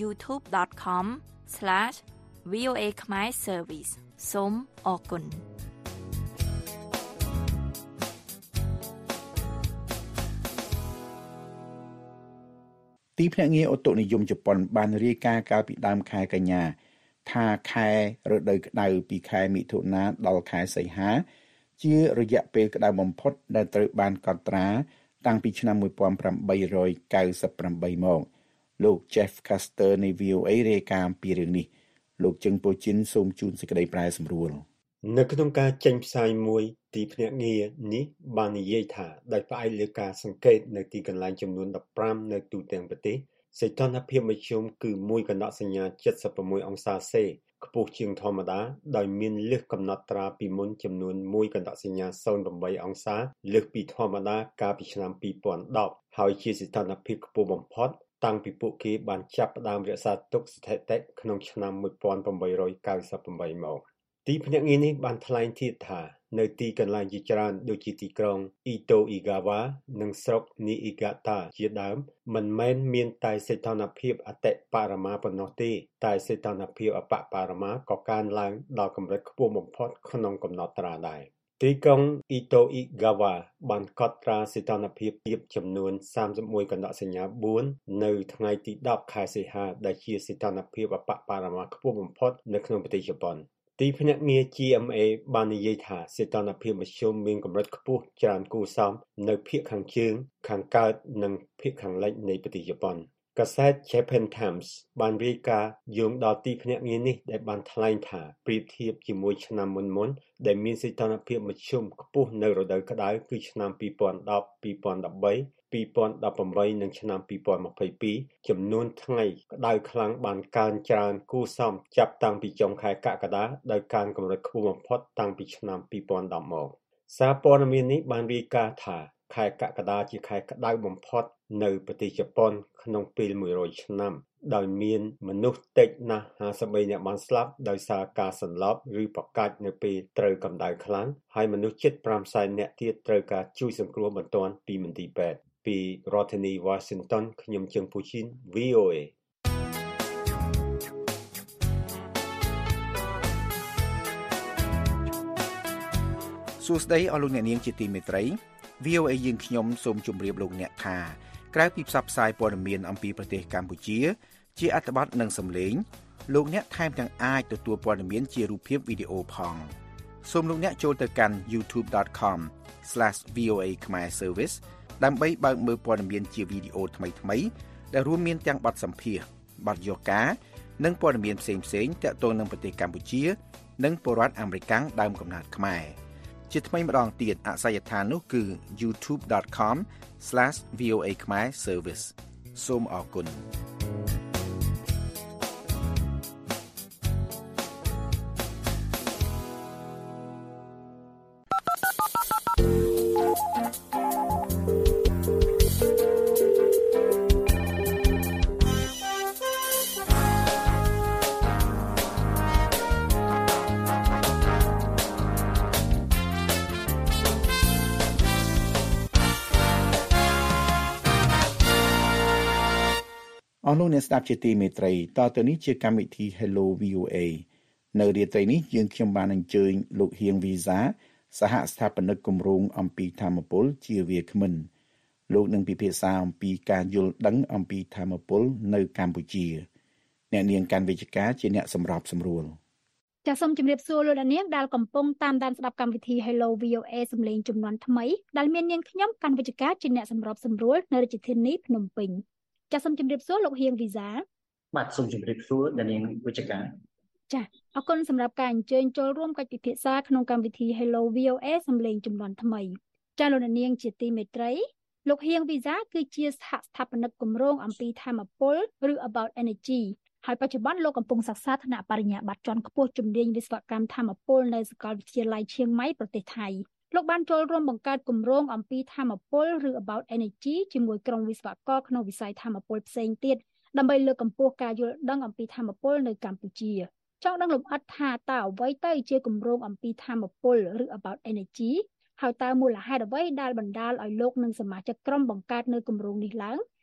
youtube.com/VOA Khmer Service សូមអរគុណទីភ្នាក់ងារឧតុនិយមជប៉ុនបានរាយការណ៍កាលពីដើមខែកញ្ញាថាខែរដូវក្តៅពីខែមិថុនាដល់ខែសីហាជារយៈពេលក្តៅបំផុតដែលត្រូវបានកត់ត្រាតាំងពីឆ្នាំ1898មកលោក Jeff Caster នៃ VOA រាយការណ៍ពីរឿងនេះលោកជឹងពូជីនសូមជូនសេចក្តីប្រែសម្រួលនៅក្នុងការចេញផ្សាយមួយទីភ្នាក់ងារនេះបាននិយាយថាដោយផ្អែកលើការសង្កេតនៅទីកន្លែងចំនួន15នៅទូទាំងប្រទេសសីតុណ្ហភាពមធ្យមគឺ1កណ្ដកសញ្ញា76អង្សាសេខ្ពស់ជាងធម្មតាដោយមានលើសកំណត់ត្រាពីមុនចំនួន1កណ្ដកសញ្ញា08អង្សាលើសពីធម្មតាកាលពីឆ្នាំ2010ហើយជាសីតុណ្ហភាពខ្ពស់បំផុតតាំងពីពួកគេបានចាប់ផ្ដើមរក្សាទុកស្ថិតិក្នុងឆ្នាំ1898មកទីភ្នាក់ងារនេះបានថ្លែងទៀតថានៅទីកន្លែងជាច្រើនដូចជាទីក្រុង Itoigawa និងស្រុក Niigata ជាដើមមិនមែនមានតែសីតុណ្ហភាពអតិបរមាប៉ុណ្ណោះទេតែសីតុណ្ហភាពអបបរមាក៏កើនឡើងដល់កម្រិតខ្ពស់បំផុតក្នុងកំណត់ត្រាដែរទីក្រុង Itoigawa បានកត់ត្រាសីតុណ្ហភាពទាបចំនួន31កណ្ដកសញ្ញា4នៅថ្ងៃទី10ខែសីហាដែលជាសីតុណ្ហភាពអបបរមាខ្ពស់បំផុតនៅក្នុងប្រទេសជប៉ុនទីភ្នាក់ងារ GMA បាននិយាយថាសីតុណ្ហភាពមធ្យមមានកម្រិតខ្ពស់ច្រើនគួរសមនៅភាគខាងជើងខាងកើតនិងភាគខាងលិចនៃប្រទេសជប៉ុនកាសែត Japan Times បានរាយការណ៍យោងដល់ទីភ្នាក់ងារនេះដែលបានថ្លែងថាប្រៀបធៀបជាមួយឆ្នាំមុនដែលមានសីតុណ្ហភាពមធ្យមខ្ពស់នៅរដូវក្តៅគឺឆ្នាំ2010 2013 និងឆ្នាំ2022ចំនួនថ្ងៃក្តៅខ្លាំងបានកើនច្រើនគួរសមចាប់តាំងពីចុងខែកក្កដាដោយកើនកម្រិតខ្ពស់បំផុតតាំងពីឆ្នាំ2010មកសារព័ត៌មាននេះបានរាយការណ៍ថាខែកក្កដាជាខែក្តៅបំផុតនៅប្រទេសជប៉ុនក្នុងពេល100ឆ្នាំដោយមានមនុស្សតិចណាស់53នាក់បានស្លាប់ដោយសារការសន្លប់ឬប្រកាច់នៅពេលត្រូវកម្ដៅខ្លាំងហើយមនុស្សជិត500,000នាក់ទៀតត្រូវការជួយសង្គ្រោះបន្ទាន់ពីមន្ទីរពេទ្យពីរដ្ឋធានី Washington ខ្ញុំជឹងពូជីន VOA សួស្តីអស់លោកអ្នកនាងជាទីមេត្រី VOA យើងខ្ញុំសូមជម្រាបលោកអ្នកថាក្រៅពីផ្សព្វផ្សាយព័ត៌មានអំពីប្រទេសកម្ពុជាជាអត្ថបទនិងសំឡេងលោកអ្នកថែមទាំងអាចទទួលព័ត៌មានជារូបភាពវីដេអូផងសូមលោកអ្នកចូលទៅកាន់ youtube.com/VOA Khmer Service ដើម្បីបើកមើលព័ត៌មានជាវីដេអូថ្មីៗដែលរួមមានទាំងបទសម្ភាសន៍បទយកការនិងព័ត៌មានផ្សេងៗទាក់ទងនឹងប្រទេសកម្ពុជានិងពលរដ្ឋអាមេរិកដើមកំណើតខ្មែរជាថ្មីម្ដងទៀតអាសយដ្ឋាននោះគឺ youtube.com/VOA Khmer Service សូមអរគុណអស់លោកអ្នកស្ដាប់ជាទីមេត្រីតទៅនេះជាកម្មវិធី Hello VOA នៅរាត្រីនេះយើងខ្ញុំបានអញ្ជើញលោកហៀងវីសាសហស្ថាបនិកគម្រោងអំពីធម្មពលជាវាគ្មិនលោកនឹងពិភាក្សាអំពីការយល់ដឹងអំពីធម្មពលនៅកម្ពុជាអ្នកនាងកាន់វិជ្ជការជាអ្នកសម្របសម្រួលចាសសូមជម្រាបសួរលោកអ្នកនាងដែលកំពុងតាមដានស្ដាប់កម្មវិធី Hello VOA សម្លេងជំនាន់ថ្មីដែលមាននាងខ្ញុំកាន់វិជ្ជការជាអ្នកសម្របសម្រួលនៅរាជធានីភ្នំពេញចាសសូមជម្រាបសួរលោកហៀងវីសាបាទសូមជម្រាបសួរអ្នកនាងវិជ្ជការចាសអរគុណសម្រាប់ការអញ្ជើញចូលរួមកិច្ចពិភាក្សាក្នុងកម្មវិធី Hello VOA សម្លេងជំនាន់ថ្មីចាសលោកអ្នកនាងជាទីមេត្រីលោកហៀងវីសាគឺជាសហស្ថាបនិកគម្រោងអំពីធម្មពលឬ About Energy ហើយបច្ចុប្បន្នលោកកំពុងសិក្សាថ្នាក់បរិញ្ញាបត្រជាន់ខ្ពស់ជំនាញវិស្វកម្មធម្មពលនៅសាកលវិទ្យាល័យឈៀងម៉ៃប្រទេសថៃលោកបានចូលរួមបង្កើតគម្រោងអំពីធម្មពលឬ About Energy ជាមួយក្រុមវិស្វករក្នុងវិស័យធម្មពលផ្សេងទៀតដើម្បីលើកកម្ពស់ការយល់ដឹងអំពីធម្មពលនៅកម្ពុជាចង់ដឹងលម្អិតថាតើអ្វីទៅជាគម្រោងអំពីធម្មពលឬ About Energy ហើយតើមូលហេតុអ្វីដែលបណ្ដាលឲ្យលោកនិងសមាជិកក្រុមបង្កើតនៅគម្រោងនេះឡើង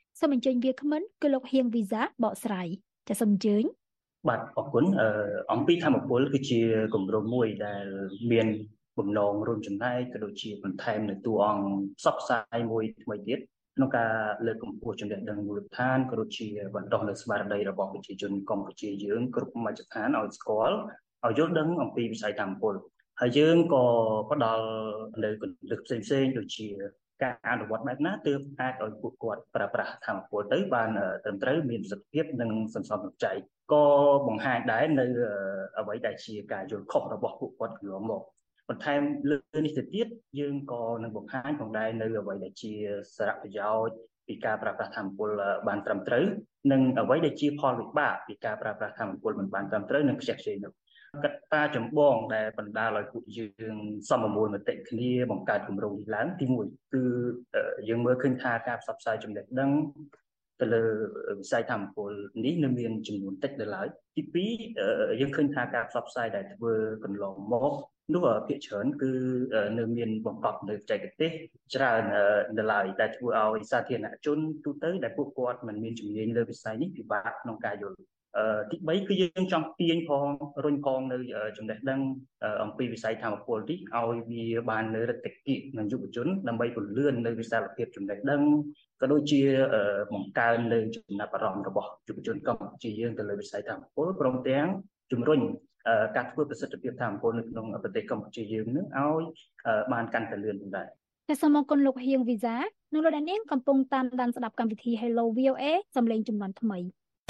សូមអញ្ជើញវាគ្មិនគឺលោកហៀងវីសាបកស្រាយចាសសូមអញ្ជើញបាទអរគុណអំពីធម្មពលគឺជាគម្រោងមួយដែលមានបំណងរួមចំណែកក៏ដូចជាបន្ថែមនៅតួអង្គផ្សព្វផ្សាយមួយថ្មីទៀតក្នុងការលើកកម្ពស់ចំណេះដឹងមូលដ្ឋានក៏ដូចជាបណ្ដុះនូវស្មារតីរបស់ប្រជាជនកម្ពុជាយើងគ្រប់មជ្ឈដ្ឋានឲ្យស្គាល់ឲ្យយល់ដឹងអំពីវិស័យធម្មពលហើយយើងក៏ផ្ដល់នៅគន្លឹះផ្សេងៗដូចជាការអនុវត្តបែបណាទើបអាចឲ្យពួកគាត់ប្រើប្រាស់ធម្មពលទៅបានត្រឹមត្រូវមានប្រសិទ្ធភាពនិងសន្សំសំចៃក៏បង្ហាញដែរនៅអ្វីដែលជាការយល់ខុសរបស់ពួកគាត់កន្លងមកបន្ថែមលើនេះទៅទៀតយើងក៏នឹងបង្ហាញផងដែរនៅអ្វីដែលជាសារៈប្រយោជន៍ពីការប្រើប្រាស់ធម្មពលបានត្រឹមត្រូវនិងអ្វីដែលជាផលវិបាកពីការប្រើប្រាស់ធម្មពលមិនបានត្រឹមត្រូវនិងខ្ជះខ្ជាយនោះកត្តាចម្បងដែលបណ្ដាលឲ្យពួកយើងសមមូលមតិគ្នាបង្កើតគម្រោងនេះឡើងទី1គឺយើងមើលឃើញថាការផ្សព្វផ្សាយចំណេះដឹងទៅលើវិស័យធម្មពលនេះនៅមានចំនួនតិចនៅឡើយទី2យើងឃើញថាការផ្សព្វផ្សាយដែលធ្វើកន្លងមកនោះភាគច្រើនគឺនៅមានបង្កប់នៅបច្ចេកទេសច្រើននៅឡើយដែលធ្វើឲ្យសាធារណជនទូទៅដែលពួកគាត់មិនមានជំនាញលើវិស័យនេះពិបាកក្នុងការយល់ទី3គឺយើងចង់ទាញផងរុញផងនៅចំណេះដឹងអំពីវិស័យធម្មពលនេះឲ្យវាបាននៅរឹតតិគិនិងយុវជនដើម្បីពន្លឿននៅវិសាលភាពចំណេះដឹងក៏ដូចជាបង្កើននៅចំណាប់អារម្មណ៍របស់យុវជនកម្ពុជាយើងទៅលើវិស័យធម្មពលព្រមទាំងជំរុញការធ្វើប្រសិទ្ធភាពធម្មពលនៅក្នុងប្រទេសកម្ពុជាយើងនឹងឲ្យបានកាន់តែលឿនផងដែរតែសូមអរគុណលោកហៀងវីសានិងលោកអ្នកនាងកំពុងតាមដានស្ដាប់កម្មវិធី Hello VOA សំឡេងជំនាន់ថ្មី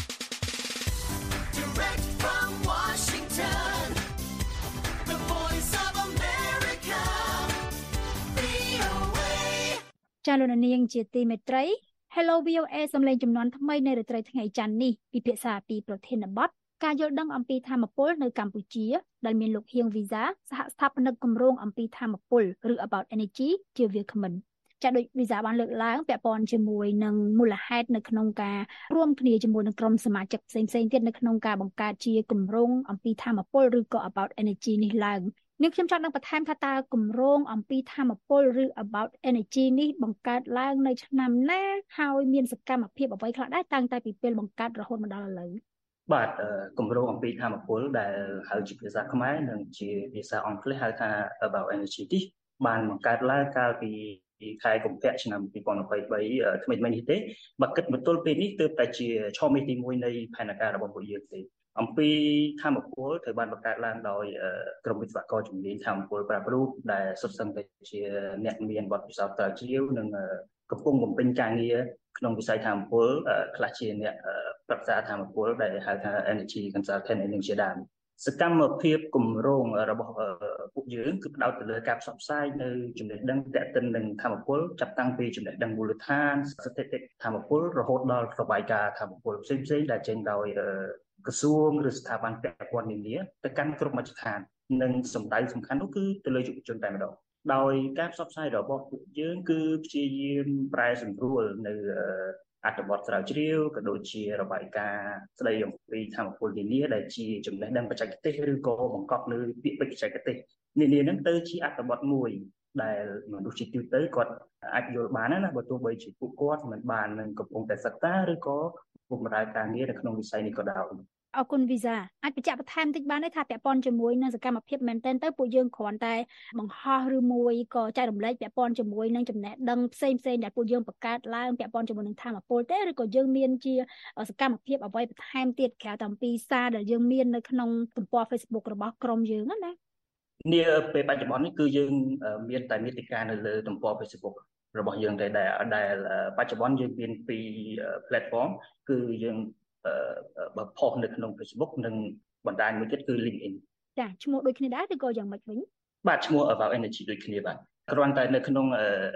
ចាលោកនាងជាទីមេត្រី Hello VOA សំឡេងជំនាន់ថ្មីនៅរាត្រីថ្ងៃច័ន្ទនេះពិភាក្សាពីប្រធានបទការយល់ដឹងអំពីធម្មពលនៅកម្ពុជាដែលមានលោកហៀងវីសាសហស្ថាបនិកគម្រោងអំពីធម្មពលឬ About Energy ជាវាគ្មិនចាដូចវីសាបានលើកឡើងពាក់ព័ន្ធជាមួយនឹងមូលហេតុនៅក្នុងការរួមគ្នាជាមួយនឹងក្រុមសមាជិកផ្សេងៗទៀតនៅក្នុងការបង្កើតជាគម្រោងអំពីធម្មពលឬក៏ About Energy នេះឡើងនេះខ្ញុំចង់នឹងបន្ថែមថាតើគម្រោងអំពីធម្មពលឬ About Energy នេះបង្កើតឡើងនៅឆ្នាំណាហើយមានសកម្មភាពអ្វីខ្លះដែរតាំងតែពីពេលបង្កើតរហូតមកដល់ឥឡូវបាទគម្រោងអំពីធម្មពលដែលហៅជាភាសាខ្មែរនិងជាភាសាអង់គ្លេសហៅថា About Energy នេះបានបង្កើតឡើងកាលពីខែកុម្ភៈឆ្នាំ2023ថ្មីនេះទេបើគិតមកទល់ពេលនេះទើបតែជាឆមាសទី1នៃផែនការរបស់ពួកយើងទេអំពីធម្មពលត្រូវបានបង្កើតឡើងដោយក្រុមវិស្វករជំនាញធម្មពលប្រាប់រូបដែលសុទ្ធសឹងតែជាអ្នកមានបទពិសោធន៍ស្រាវជ្រាវនិងកំពុងបំពេញការងារក្នុងវិស័យធម្មពលខ្លះជាអ្នកប្រឹក្សាធម្មពលដែលហៅថា Energy Consultant និងជាដើមសកម្មភាពគម្រោងរបស់ពួកយើងគឺផ្ដោតទៅលើការផ្សព្វផ្សាយនៅចំណេះដឹងទាក់ទិននឹងធម្មពលចាប់តាំងពីចំណេះដឹងមូលដ្ឋានស្ថិតិធម្មពលរហូតដល់របាយការណ៍ធម្មពលផ្សេងៗដែលចេញដោយក្រសួងឬស្ថាប័នពាក់ព័ន្ធនានាទៅកាន់គ្រប់មជ្ឈដ្ឋាននិងសម្ដៅសំខាន់នោះគឺទៅលើយុវជនតែម្ដងដោយការផ្សព្វផ្សាយរបស់ពួកយើងគឺព្យាយាមប្រែសម្រួលនៅអត្ថបទស្រាវជ្រាវក៏ដូចជារបាយការណ៍ស្ដីអំពីធម្មពលនានាដែលជាចំណេះដឹងបច្ចេកទេសឬក៏បង្កប់នៅពាក្យពេចន៍បច្ចេកទេសនានាហ្នឹងទៅជាអត្ថបទមួយដែលមនុស្សជាទូទៅគាត់អាចយល់បានណាបើទោះបីជាពួកគាត់មិនបាននឹងកំពុងតែសិក្សាឬក៏ពុកម្ដាយការងារនៅក្នុងវិស័យនេះក៏ដោយអរគុណវីសាអាចបញ្ជាក់បន្ថែមតិចបានទេថាពាក់ព័ន្ធជាមួយនឹងសកម្មភាពមែនទែនទៅពួកយើងគ្រាន់តែបង្ហោះឬមួយក៏ចែករំលែកពាក់ព័ន្ធជាមួយនឹងចំណេះដឹងផ្សេងៗដែលពួកយើងបង្កើតឡើងពាក់ព័ន្ធជាមួយនឹងធម្មពលទេឬក៏យើងមានជាសកម្មភាពអ្វីបន្ថែមទៀតក្រៅតែអំពីសារដែលយើងមាននៅក្នុងទំព័រ Facebook របស់ក្រុមយើងណានាពេលបច្ចុប្បន្ននេះគឺយើងមានតែមាតិកានៅលើទំព័រ Facebook របស់យើងតែដែលបច្ចុប្បន្នយើងមានពីរ platform គឺយើងបើផុសនៅក្នុង Facebook និងបណ្ដាញមួយទៀតគឺ LinkedIn ចាឈ្មោះដូចគ្នាដែរឬក៏យ៉ាងម៉េចវិញបាទឈ្មោះ About Energy ដូចគ្នាបាទគ្រាន់តែនៅក្នុង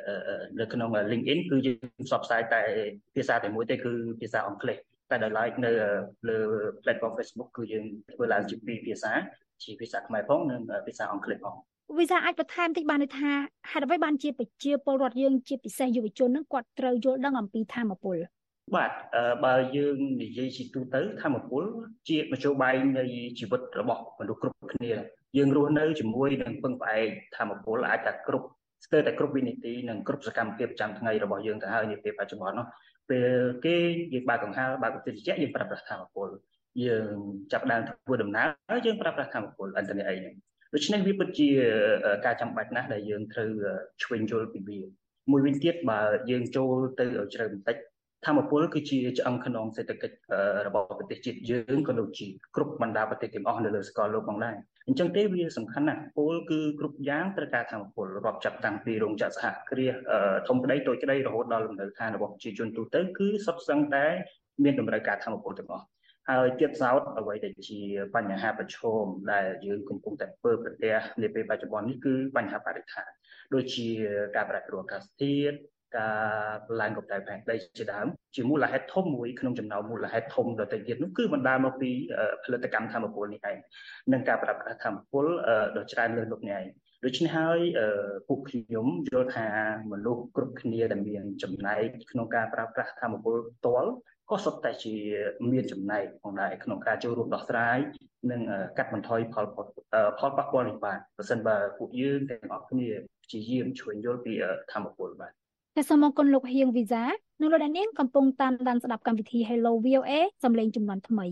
LinkedIn គឺយើងផ្សព្វផ្សាយតែភាសាតែមួយទេគឺភាសាអង់គ្លេសតែដល់ឡែកនៅលើ platform Facebook គឺយើងធ្វើឡើងជាពីរភាសាជាភាសាខ្មែរផងនិងភាសាអង់គ្លេសផងវីសាអាចបន្ថែមតិចបានទេថាហេតុអ្វីបានជាប្រជាពលរដ្ឋយើងជាពិសេសយុវជននឹងគាត់ត្រូវយល់ដឹងអំពីធម្មពលបាទបើយើងនិយាយជាទូទៅធម្មពលជាមធ្យោបាយនៃជីវិតរបស់មនុស្សគ្រប់គ្នាយើងរស់នៅជាមួយនឹងពឹងផ្អែកធម្មពលអាចថាគ្រប់ស្ទើរតែគ្រប់វិនាទីនិងគ្រប់សកម្មភាពប្រចាំថ្ងៃរបស់យើងទៅហើយនាពេលបច្ចុប្បន្ននោះពេលគេយើងបើកកង្ហារបើកឧទ្ទិសយើងប្រើប្រាស់ធម្មពលយើងចាប់ដើមធ្វើដំណើរយើងប្រើប្រាស់ធម្មពលអន្តរជាតិអីហ្នឹងដូច្នេះវាពិតជាការចាំបាច់ណាស់ដែលយើងត្រូវឆ្វេងយល់ពីវាមួយវិញទៀតបើយើងចូលទៅឲ្យជ្រៅបន្តិចធម្មពលគឺជាឆ្អឹងខ្នងសេដ្ឋកិច្ចរបស់ប្រទេសជាតិយើងក៏ដូចជាគ្រប់បណ្ដាប្រទេសទាំងអស់នៅលើសកលលោកផងដែរអញ្ចឹងទេវាសំខាន់ណាស់ពលគឺគ្រប់យ៉ាងត្រូវការធម្មពលរាប់ចាប់តាំងពីរោងចក្រសហគ្រាសធំក្តីតូចក្តីរហូតដល់លំនៅឋានរបស់ប្រជាជនទូទៅគឺសុទ្ធសឹងតែមានតម្រូវការធម្មពលទាំងអស់ហើយទៀតសោតអ្វីដែលជាបញ្ហាប្រឈមដែលយើងកំពុងតែធ្វើប្រទះនាពេលបច្ចុប្បន្ននេះគឺបញ្ហាបរិស្ថានដូចជាការប្រែប្រួលអាកាសធាតុការឡើងកម្ដៅផែនដីជាដើមជាមូលហេតុធំមួយក្នុងចំណោមមូលហេតុធំដទៃទៀតនោះគឺបណ្ដាលមកពីផលិតកម្មធម្មពលនេះឯងនិងការប្រើប្រាស់ធម្មពលដ៏ច្រើនលើសលោកនេះឯងដូច្នេះហើយពួកខ្ញុំយល់ថាមនុស្សគ្រប់គ្នាដែលមានចំណែកក្នុងការប្រើប្រាស់ធម្មពលផ្ទាល់ក៏សុទ្ធតែជាមានចំណែកផងដែរក្នុងការចូលរួមដោះស្រាយនិងកាត់បន្ថយផលប៉ះពាល់នេះបាទប្រសិនបើពួកយើងទាំងអស់គ្នាព្យាយាមឆ្វេងយល់ពីធម្មពលបាទតែសូមអរគុណលោកហៀងវីសានិងលោកអ្នកនាងកំពុងតាមដានស្ដាប់កម្មវិធី Hello VOA សំឡេងជំនាន់ថ្មី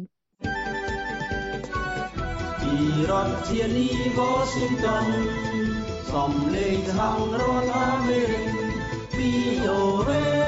ពីរដ្ឋធានី Washington សំឡេងខាងរដ្ឋអាមេរិក VOA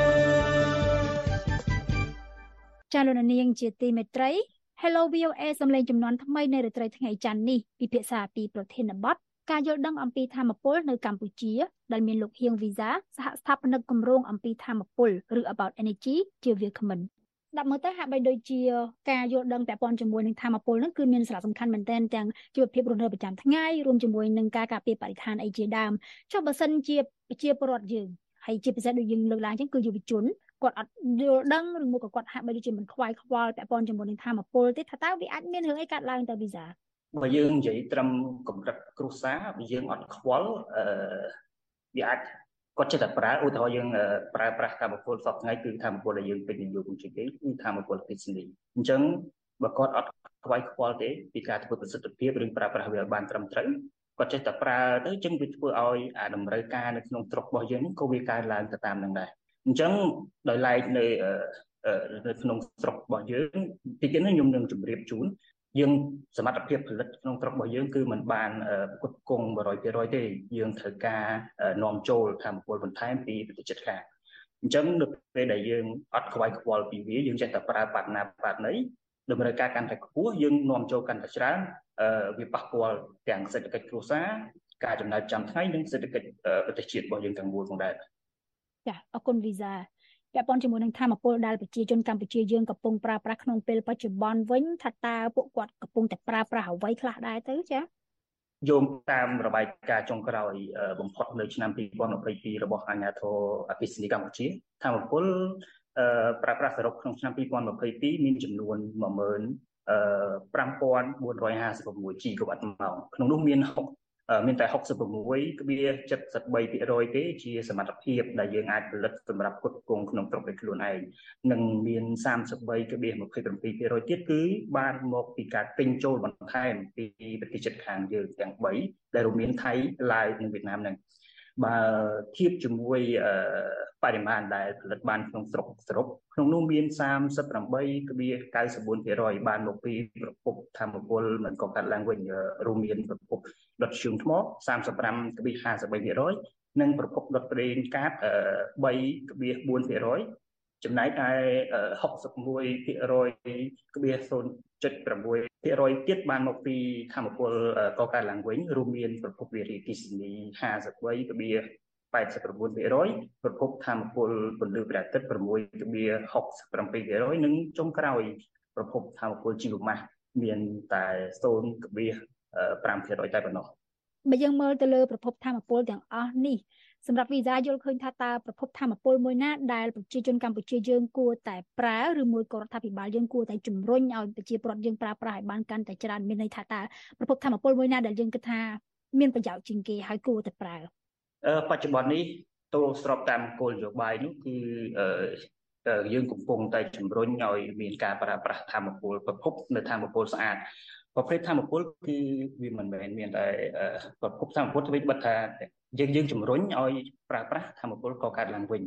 ចាលោកអ្នកនាងជាទីមេត្រី Hello VOA សំឡេងជំនាន់ថ្មីនៅរាត្រីថ្ងៃច័ន្ទនេះពិភាក្សាពីប្រធានបទការយល់ដឹងអំពីធម្មពលនៅកម្ពុជាដែលមានលោកហៀងវីសាសហស្ថាបនិកគម្រោងអំពីធម្មពលឬ About Energy ជាវាគ្មិនស្ដាប់មើលទៅហាក់បីដូចជាការយល់ដឹងពាក់ព័ន្ធជាមួយនឹងធម្មពលហ្នឹងគឺមានសារៈសំខាន់មែនទែនទាំងជីវភាពរស់នៅប្រចាំថ្ងៃរួមជាមួយនឹងការការពារបរិស្ថានអីជាដើមចុះបើសិនជាប្រជាពលរដ្ឋយើងហើយជាពិសេសដូចយើងលើកឡើងអញ្ចឹងគឺយុវជនគាត់អត់យល់ដឹងឬមួយក៏គាត់ហាក់បីដូចជាមិនខ្វាយខ្វល់ពាក់ព័ន្ធជាមួយនឹងធម្មពលទេថាតើវាអាចមានរឿងអីកើតឡើងទៅវីសាបើយើងនិយាយត្រឹមកម្រិតគ្រួសារបើយើងអត់ខ្វល់វាអាចគាត់ចេះតែប្រើឧទាហរណ៍យើងប្រើប្រាស់ធម្មពលសពថ្ងៃគឺធម្មពលដែលយើងពេញនិយមជាងគេគឺធម្មពលអគ្គិសនីអញ្ចឹងបើគាត់អត់ខ្វាយខ្វល់ទេពីការធ្វើប្រសិទ្ធភាពឬប្រើប្រាស់វាបានត្រឹមត្រូវគាត់ចេះតែប្រើទៅអញ្ចឹងវាធ្វើឲ្យតម្រូវការនៅក្នុងស្រុករបស់យើងក៏វាកើនឡើងទៅតាមនឹងដែរអញ្ចឹងដោយឡែកនៅក្នុងស្រុករបស់យើងទីទៀតនេះខ្ញុំនឹងជម្រាបជូនយើងសមត្ថភាពផលិតក្នុងស្រុករបស់យើងគឺมันបានផ្គត់ផ្គង់ 100% ទេយើងត្រូវការនាំចូលធម្មពលបន្ថែមពីប្រទេសជិតខាងអញ្ចឹងនៅពេលដែលយើងអត់ខ្វាយខ្វល់ពីវាយើងចេះតែប្រើបាត់ណាបាត់ណីតម្រូវការកាន់តែខ្ពស់យើងនាំចូលកាន់តែច្រើនវាប៉ះពាល់ទាំងសេដ្ឋកិច្ចគ្រួសារការចំណាយប្រចាំថ្ងៃនិងសេដ្ឋកិច្ចប្រទេសជាតិរបស់យើងទាំងមូលផងដែរចាអរគុណវីសាពាក់ព័ន្ធជាមួយនឹងធម្មពលដែលប្រជាជនកម្ពុជាយើងកំពុងប្រើប្រាស់ក្នុងពេលបច្ចុប្បន្នវិញថាតើពួកគាត់កំពុងតែប្រើប្រាស់អ្វីខ្លះដែរទៅចាយោងតាមរបាយការណ៍ចុងក្រោយបំផុតនៅឆ្នាំ2022របស់អាជ្ញាធរអគ្គិសនីកម្ពុជាធម្មពលប្រើប្រាស់សរុបក្នុងឆ្នាំ2022មានចំនួន15456 GWh ក្នុងនោះមានតែ66.73% ទេជាសមត្ថភាពដែលយើងអាចផលិតសម្រាប់ផ្គត់ផ្គង់ក្នុងស្រុកដោយខ្លួនឯងនិងមាន33.27% ទៀតគឺបានមកពីការទិញចូលបន្ថែមពីប្រទេសជិតខាងយើងទាំង3ដែលរួមមានថៃឡាវនិងវៀតណាមហ្នឹងបើធៀបជាមួយបរិមាណដែលផលិតបានក្នុងស្រុកសរុបក្នុងនោះមាន38.94% បានមកពីប្រភពធម្មពលមិនកកើតឡើងវិញរួមមានប្រភពដុតធ្យូងថ្ម 35.53% និងប្រភពដុតប្រេងកាត 3.4% ចំណែកឯ 61.0.6% ទៀតបានមកពីធម្មពលកកើតឡើងវិញរួមមានប្រភពវារីអគ្គិសនី 53.89% ប្រភពធម្មពលពន្លឺព្រះអាទិត្យ 6.67% និងចុងក្រោយប្រភពធម្មពលជីវម៉ាសមានតែ 0.5% តែប៉ុណ្ណោះបើយើងមើលទៅលើប្រភពធម្មពលទាំងអស់នេះសម្រាប់វីសាយល់ឃើញថាតើប្រភពធម្មពលមួយណាដែលប្រជាជនកម្ពុជាយើងគួរតែប្រើឬមួយក៏រដ្ឋាភិបាលយើងគួរតែជំរុញឲ្យប្រជាពលរដ្ឋយើងប្រើប្រាស់ឲ្យបានកាន់តែច្រើនមានន័យថាតើប្រភពធម្មពលមួយណាដែលយើងគិតថាមានប្រយោជន៍ជាងគេហើយគួរតែប្រើបច្ចុប្បន្ននេះទល់ស្របតាមគោលនយោបាយនោះគឺយើងកំពុងតែជំរុញឲ្យមានការប្រើប្រាស់ធម្មពលប្រភពនៅធម្មពលស្អាតប្រភេទធម្មពលគឺវាមិនមែនមានតែប្រភពធម្មពលទៅវិញបិទថាយើងជំរុញឲ្យប្រើប្រាស់ធម្មពលកកើតឡើងវិញ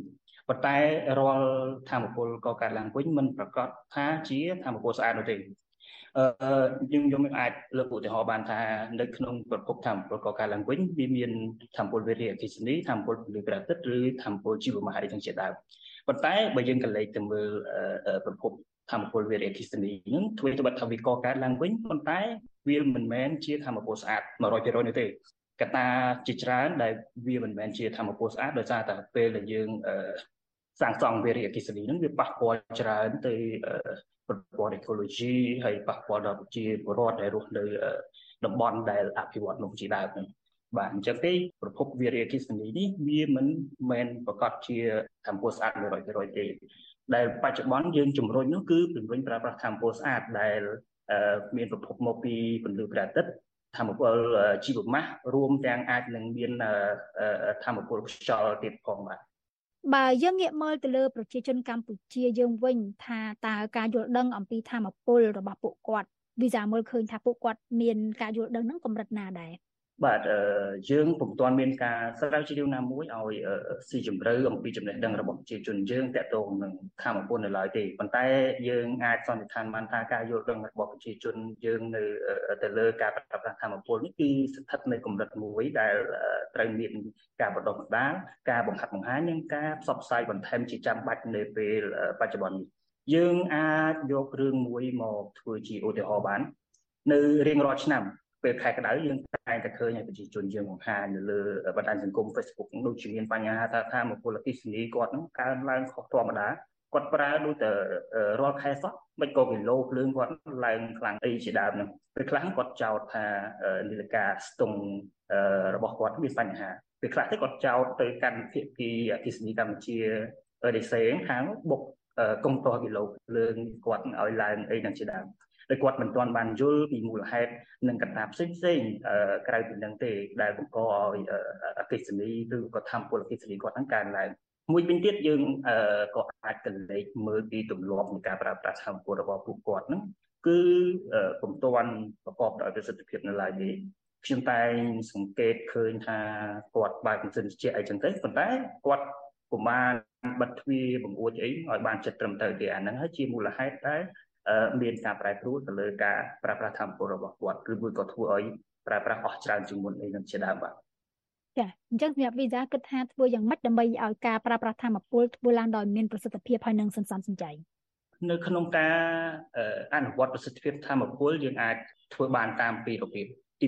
ប៉ុន្តែរាល់ធម្មពលកកើតឡើងវិញមិនប្រកាសថាជាធម្មពលស្អាតនោះទេយើងអាចលើកឧទាហរណ៍បានថានៅក្នុងប្រភពធម្មពលកកើតឡើងវិញវាមានធម្មពលវិរិយអគ្គិសនីធម្មពលពន្លឺព្រះអាទិត្យឬធម្មពលជីវមហារីទាំងជាដើមប៉ុន្តែបើយើងកលេចទៅមើលប្រភពធម្មពលវិរិយអគ្គិសនីនឹងធ្វើទៅបាត់ថាវាកកើតឡើងវិញប៉ុន្តែវាមិនមែនជាធម្មពលស្អាត 100% នោះទេកត្តាជាច្រើនដែលវាមិនមែនជាធម្មពលស្អាតដោយសារតែពេលដែលយើងសាងសង់វិរិយអគ្គិសនីនឹងវាប៉ះពាល់ច្រើនទៅប្រព័ន្ធ ecology ហើយប៉ះពាល់ដល់ប្រជាពលរដ្ឋដែលរស់នៅតំបន់ដែលអភិវឌ្ឍនោះជាដើមហ្នឹងបាទអញ្ចឹងទេប្រភពវិរិយអគ្គិសនីនេះវាមិនមែនប្រកាសជាធម្មពលស្អាត 100% ទេដែលបច្ចុប្បន្នយើងជំរុញនោះគឺជំរុញប្រើប្រាស់ធម្មពលស្អាតដែលមានប្រភពមកពីពន្លឺព្រះអាទិត្យធម្មពលជីវម៉ាសរួមទាំងអាចនឹងមានធម្មពលខ្យល់ទៀតផងបាទបើយើងងាកមើលទៅលើប្រជាជនកម្ពុជាយើងវិញថាតើការយល់ដឹងអំពីធម្មពលរបស់ពួកគាត់វីសាមើលឃើញថាពួកគាត់មានការយល់ដឹងនឹងកម្រិតណាដែរបាទយើងពុំទាន់មានការស្រាវជ្រាវណាមួយឲ្យស៊ីជម្រៅអំពីចំណេះដឹងរបស់ប្រជាជនយើងទាក់ទងនឹងធម្មពលនៅឡើយទេប៉ុន្តែយើងអាចសន្និដ្ឋានបានថាការយល់ដឹងរបស់ប្រជាជនយើងនៅទៅលើការប្រើប្រាស់ធម្មពលនេះគឺស្ថិតនៅកម្រិតមួយដែលត្រូវមានការបណ្ដុះបណ្ដាលការបង្ហាត់បង្ហាញនិងការផ្សព្វផ្សាយបន្ថែមជាចាំបាច់នៅពេលបច្ចុប្បន្ននេះយើងអាចយករឿងមួយមកធ្វើជាឧទាហរណ៍បាននៅរៀងរាល់ឆ្នាំពេលខែក្តៅយើងតែងតែឃើញឲ្យប្រជាជនយើងបង្ហាញនៅលើបណ្ដាញសង្គម Facebook ដូចជាមានបញ្ហាថាធម្មពលអគ្គិសនីគាត់ហ្នឹងកើនឡើងខុសធម្មតាគាត់ប្រើដូចតែរាល់ខែសោះមិនក៏គីឡូភ្លើងគាត់ឡើងខ្លាំងអីជាដើមហ្នឹងពេលខ្លះគាត់ចោទថានាឡិកាស្ទង់របស់គាត់មានបញ្ហាពេលខ្លះទៅគាត់ចោទទៅកាន់ភាគីអគ្គិសនីកម្ពុជាដេសេងខាងបុកកុំតោះគីឡូភ្លើងគាត់ឲ្យឡើងអីហ្នឹងជាដើមតែគាត់មិនទាន់បានយល់ពីមូលហេតុនិងកត្តាផ្សេងក្រៅពីនឹងទេដែលបង្កឲ្យអគ្គិសនីឬក៏ធម្មពលអគ្គិសនីគាត់ហ្នឹងកើនឡើងមួយវិញទៀតយើងក៏អាចកលេចមើលពីទម្លាប់នៃការប្រើប្រាស់ធម្មពលរបស់ពួកគាត់ហ្នឹងគឺពុំទាន់ប្រកបដោយប្រសិទ្ធភាពនៅឡើយទេខ្ញុំតែសង្កេតឃើញថាគាត់បើកម៉ាស៊ីនត្រជាក់អីចឹងទៅប៉ុន្តែគាត់ពុំបានបិទទ្វារបង្អួចអីឲ្យបានចិត្តត្រឹមត្រូវទេអាហ្នឹងហើយជាមូលហេតុដែលមានការប្រែប្រួលទៅលើការប្រើប្រាស់ធម្មពលរបស់គាត់ឬមួយក៏ធ្វើឲ្យប្រើប្រាស់អស់ច្រើនជាងមុនអីនឹងជាដើមបាទចាអញ្ចឹងសម្រាប់វីសាគិតថាធ្វើយ៉ាងម៉េចដើម្បីឲ្យការប្រើប្រាស់ធម្មពលធ្វើឡើងដោយមានប្រសិទ្ធភាពហើយនឹងសន្សំសំចៃនៅក្នុងការអនុវត្តប្រសិទ្ធភាពធម្មពលយើងអាចធ្វើបានតាមពីររបៀបទី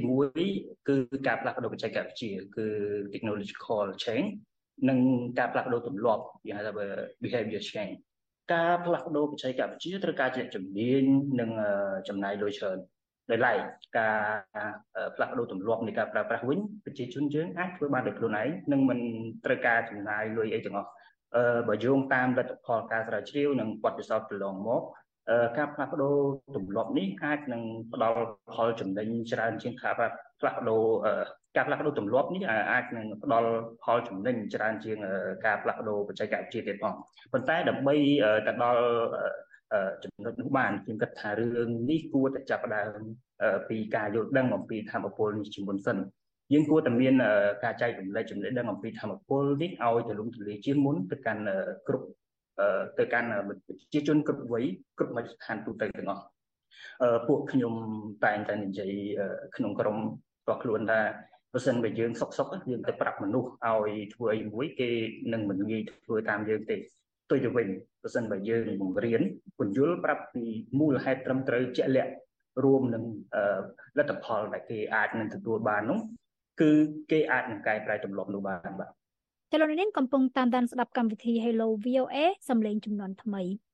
1គឺការផ្លាស់ប្ដូរបច្ចេកវិទ្យាគឺ technological change និងការផ្លាស់ប្ដូរទម្លាប់យើងហៅថា behavior changeការផ្លាស់ប្ដូរបច្ចេកវិទ្យាត្រូវការជាជំនាញនិងចំណាយលុយច្រើនដោយឡែកការផ្លាស់ប្ដូរទម្លាប់នៃការប្រើប្រាស់វិញប្រជាជនយើងអាចធ្វើបានដោយខ្លួនឯងនិងមិនត្រូវការចំណាយលុយអីទាំងអស់បើយោងតាមលទ្ធផលការស្រាវជ្រាវនិងបទពិសោធន៍កន្លងមកការផ្លាស់ប្ដូរទម្លាប់នេះអាចនឹងផ្ដល់ផលចំណេញច្រើនជាងការផ្លាស់ប្ដូរការផ្លាស់ប្ដូរទម្លាប់នេះអាចនឹងផ្ដល់ផលចំណេញច្រើនជាងការផ្លាស់ប្ដូរបច្ចេកវិទ្យាទៀតផងប៉ុន្តែដើម្បីទៅដល់ចំណុចនោះបានខ្ញុំគិតថារឿងនេះគួរតែចាប់ផ្ដើមពីការយល់ដឹងអំពីធម្មពលនេះជាមុនសិនយើងគួរតែមានការចែករំលែកចំណេះដឹងអំពីធម្មពលនេះឲ្យទូលំទូលាយជាងមុនទៅកាន់គ្រប់ទៅកាន់ប្រជាជនគ្រប់វ័យគ្រប់មជ្ឈដ្ឋានទូទៅទាំងអស់ពួកខ្ញុំតែងតែនិយាយក្នុងក្រុមរបស់ខ្លួនថាបើសិនបើយើងសុកយើងទៅប្រាប់មនុស្សឲ្យធ្វើអីមួយគេនឹងមិនងាយធ្វើតាមយើងទេទុយទៅវិញបើសិនបើយើងបង្រៀនពន្យល់ប្រាប់ពីមូលហេតុត្រឹមត្រូវជាក់លាក់រួមនឹងលទ្ធផលដែលគេអាចនឹងទទួលបាននោះគឺគេអាចនឹងកែប្រែទម្លាប់នោះបានបាទចលនានេះកំពុងតាមដានស្ដាប់កម្មវិធី Hello VOA សំឡេងជំនាន់ថ្មី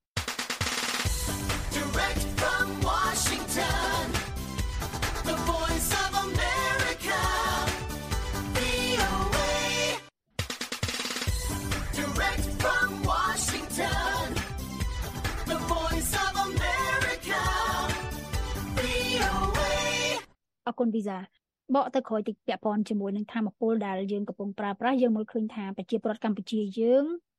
Direct from Washington The Voice of America VOA Direct from Washington The Voice of America VOA អរគុណវីសាបកទៅក្រោយតិចពាក់ព័ន្ធជាមួយនឹងធម្មពលដែលយើងកំពុងប្រើប្រាស់យើងមើលឃើញថាប្រជាពលរដ្ឋកម្ពុជាយើង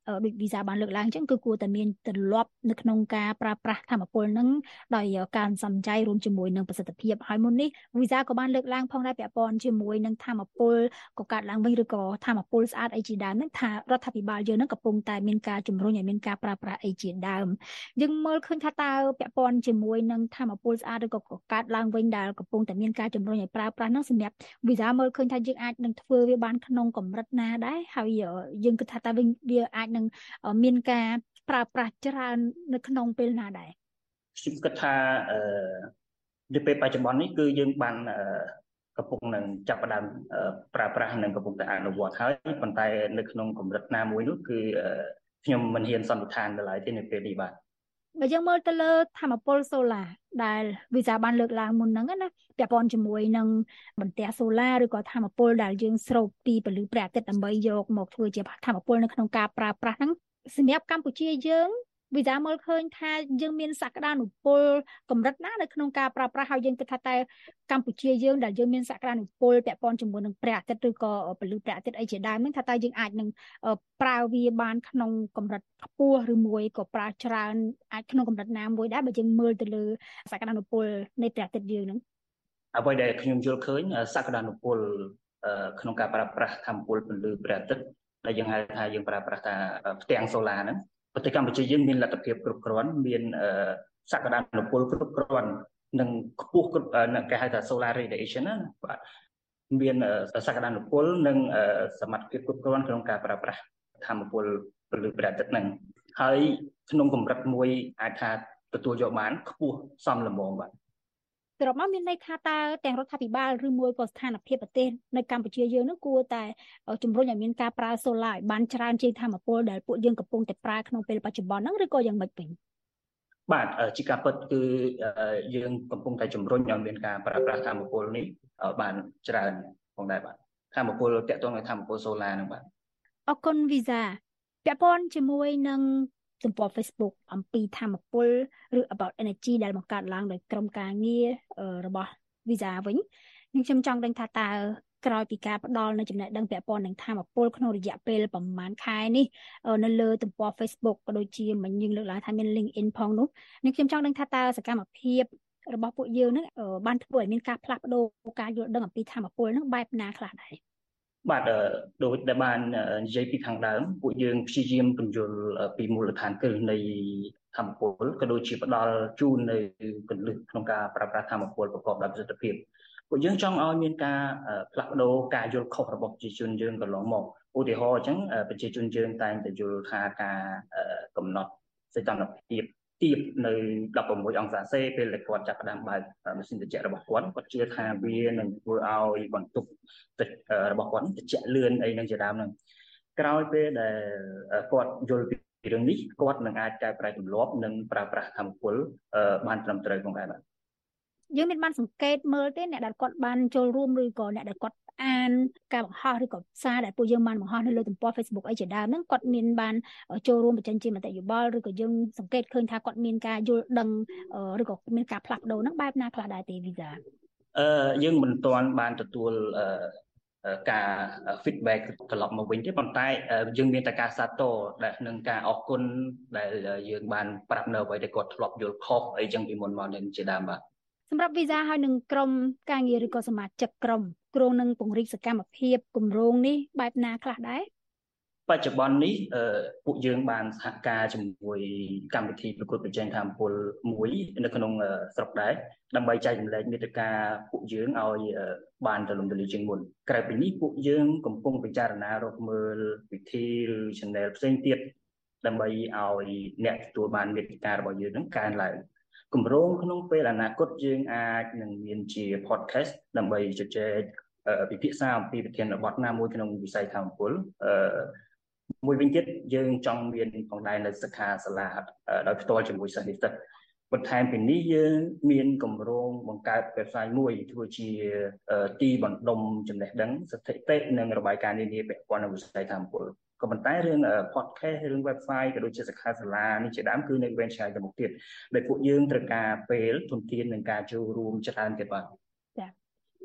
ដូចវីសាបានលើកឡើងអញ្ចឹងគឺគួរតែមានទម្លាប់នៅក្នុងការប្រើប្រាស់ធម្មពលហ្នឹងដោយការសំចៃរួមជាមួយនឹងប្រសិទ្ធភាពហើយមុននេះវីសាក៏បានលើកឡើងផងដែរពាក់ព័ន្ធជាមួយនឹងធម្មពលកកើតឡើងវិញឬក៏ធម្មពលស្អាតអីជាដើមហ្នឹងថារដ្ឋាភិបាលយើងហ្នឹងកំពុងតែមានការជំរុញឲ្យមានការប្រើប្រាស់អីជាដើមយើងមើលឃើញថាតើពាក់ព័ន្ធជាមួយនឹងធម្មពលស្អាតឬក៏កកើតឡើងវិញដែលកំពុងតែមានការជំរុញឲ្យប្រើប្រាស់ហ្នឹងសម្រាប់វីសាមើលឃើញថាយើងអាចនឹងធ្វើវាបានក្នុងកម្រិតណាដែរហើយយើងគិតថាតើវាអាចនឹងមានការប្រើប្រាស់ច្រើននៅក្នុងពេលណាដែរខ្ញុំគិតថានៅពេលបច្ចុប្បន្ននេះគឺយើងបានកំពុងនឹងចាប់ផ្ដើមប្រើប្រាស់និងកំពុងតែអនុវត្តហើយប៉ុន្តែនៅក្នុងកម្រិតណាមួយនោះគឺខ្ញុំមិនហ៊ានសន្និដ្ឋានឡើយទេនៅពេលនេះបាទបើយើងមើលទៅលើធម្មពលសូឡាដែលវីសាបានលើកឡើងមុនហ្នឹងណាពាក់ព័ន្ធជាមួយនឹងបន្ទះសូឡាឬក៏ធម្មពលដែលយើងស្រូបពីពន្លឺព្រះអាទិត្យដើម្បីយកមកធ្វើជាធម្មពលនៅក្នុងការប្រើប្រាស់ហ្នឹងសម្រាប់កម្ពុជាយើងវីសាមើលឃើញថាយើងមានសក្តានុពលកម្រិតណានៅក្នុងការប្រើប្រាស់ហើយយើងគិតថាតែកម្ពុជាយើងដែលយើងមានសក្តានុពលពាក់ព័ន្ធជាមួយនឹងព្រះអាទិត្យឬក៏ពន្លឺព្រះអាទិត្យអីជាដើមហ្នឹងថាតើយើងអាចនឹងប្រើវាបានក្នុងកម្រិតខ្ពស់ឬមួយក៏ប្រើច្រើនអាចក្នុងកម្រិតណាមួយដែរបើយើងមើលទៅលើសក្តានុពលនៃព្រះអាទិត្យយើងហ្នឹងអ្វីដែលខ្ញុំយល់ឃើញសក្តានុពលក្នុងការប្រើប្រាស់ធម្មពលពន្លឺព្រះអាទិត្យដែលយើងហៅថាយើងប្រើប្រាស់ថាផ្ទាំងសូឡាហ្នឹងប្រទេសកម្ពុជាយើងមានលទ្ធភាពគ្រប់គ្រាន់មានសក្តានុពលគ្រប់គ្រាន់និងខ្ពស់គេហៅថា solar radiation ណាបាទមានសក្តានុពលនិងសមត្ថភាពគ្រប់គ្រាន់ក្នុងការប្រើប្រាស់ធម្មពលពលឺព្រះអាទិត្យហ្នឹងហើយក្នុងកម្រិតមួយអាចថាទទួលយកបានខ្ពស់សមល្មមបាទសរុបមកមានន័យថាតើទាំងរដ្ឋាភិបាលឬមួយក៏ស្ថានភាពប្រទេសនៅកម្ពុជាយើងនឹងគួរតែជំរុញឲ្យមានការប្រើសូឡាឲ្យបានច្រើនជាងធម្មពលដែលពួកយើងកំពុងតែប្រើក្នុងពេលបច្ចុប្បន្នហ្នឹងឬក៏យ៉ាងម៉េចវិញបាទជាការពិតគឺយើងកំពុងតែជំរុញឲ្យមានការប្រើប្រាស់ធម្មពលនេះឲ្យបានច្រើនផងដែរបាទធម្មពលតាក់ទងនឹងធម្មពលសូឡាហ្នឹងបាទអរគុណវីសាពាក់ព័ន្ធជាមួយនឹងទំព័រ Facebook អំពីធម្មពលឬ about energy ដែលបង្កើតឡើងដោយក្រុមការងាររបស់ Visa វិញខ្ញុំចង់ដឹងថាតើក្រោយពីការផ្ដល់នៅចំណេះដឹងពាក់ព័ន្ធនឹងធម្មពលក្នុងរយៈពេលប្រហែលខែនេះនៅលើទំព័រ Facebook ក៏ដូចជាមិញយើងលើកឡើងថាមាន LinkedIn ផងនោះខ្ញុំចង់ដឹងថាតើសកម្មភាពរបស់ពួកយើងនឹងបានធ្វើឲ្យមានការផ្លាស់ប្ដូរការយល់ដឹងអំពីធម្មពលនឹងបែបណាខ្លះដែរបាទដូចដែលបាននិយាយពីខាងដើមពួកយើងព្យាយាមពន្យល់ពីមូលដ្ឋានគ្រឹះនៃធម្មពលក៏ដូចជាផ្ដល់ជូននៅគន្លឹះក្នុងការប្រើប្រាស់ធម្មពលប្រកបដោយប្រសិទ្ធភាពពួកយើងចង់ឲ្យមានការផ្លាស់ប្ដូរការយល់ខុសរបស់ប្រជាជនយើងកន្លងមកឧទាហរណ៍អញ្ចឹងប្រជាជនយើងតែងតែយល់ថាការកំណត់សីតុណ្ហភាពទាបនៅ16អង្សាសេពេលដែលគាត់ចាប់ផ្ដើមបើកម៉ាស៊ីនត្រជាក់របស់គាត់ជឿថាវានឹងធ្វើឲ្យបន្ទប់ទឹករបស់គាត់ត្រជាក់លឿនអីនឹងជាដើមហ្នឹងក្រោយពេលដែលគាត់យល់ពីរឿងនេះគាត់នឹងអាចកែប្រែទម្លាប់និងប្រើប្រាស់ធម្មពលបានត្រឹមត្រូវផងដែរបាទយើងមានបានសង្កេតមើលទេអ្នកដែលគាត់បានចូលរួមឬក៏អ្នកដែលគាត់អានការបង្ហោះឬក៏សារដែលពួកយើងបានបង្ហោះនៅលើទំព័រ Facebook អីជាដើមហ្នឹងគាត់មានបានចូលរួមបញ្ចេញជាមតិយោបល់ឬក៏យើងសង្កេតឃើញថាគាត់មានការយល់ដឹងឬក៏មានការផ្លាស់ប្ដូរហ្នឹងបែបណាខ្លះដែរទេវីសាយើងមិនទាន់បានទទួលការ feedback ត្រឡប់មកវិញទេប៉ុន្តែយើងមានតែការសាទរដែលនឹងការអរគុណដែលយើងបានប្រាប់នៅអ្វីដែលគាត់ធ្លាប់យល់ខុសអីចឹងពីមុនមកនឹងជាដើមបាទសម្រាប់វីសាហើយនឹងក្រុមការងារឬក៏សមាជិកក្រុមគ្រងនឹងពង្រីកសកម្មភាពគម្រោងនេះបែបណាខ្លះដែរបច្ចុប្បន្ននេះពួកយើងបានសហការជាមួយកម្មវិធីប្រកួតប្រជែងធម្មពលមួយនៅក្នុងស្រុកដែរដើម្បីចែករំលែកមាតិកាពួកយើងឲ្យបានទូលំទូលាយជាងមុនក្រៅពីនេះពួកយើងកំពុងពិចារណារកមើលវិធីឬ channel ផ្សេងទៀតដើម្បីឲ្យអ្នកទទួលបានមាតិការបស់យើងនឹងកើនឡើងគម្រោងក្នុងពេលអនាគតយើងអាចនឹងមានជា podcast ដើម្បីជជែកពិភាក្សាអំពីប្រធានបទណាមួយក្នុងវិស័យធម្មពលមួយវិញទៀតយើងចង់មានផងដែរនៅសិក្ខាសាលាដោយផ្ទាល់ជាមួយសិស្សនិស្សិតបន្ថែមពីនេះយើងមានគម្រោងបង្កើត website មួយធ្វើជាទីបណ្ដុំចំណេះដឹងស្ថិតិនិងរបាយការណ៍នានាពាក់ព័ន្ធនឹងវិស័យធម្មពលក៏ប៉ុន្តែរឿង podcast រឿង website ក៏ដូចជាសិក្ខាសាលានេះជាដើមគឺនៅវែងឆ្ងាយទៅមុខទៀតដែលពួកយើងត្រូវការពេលធនធាននិងការចូលរួមច្រើនទៀតបាទចា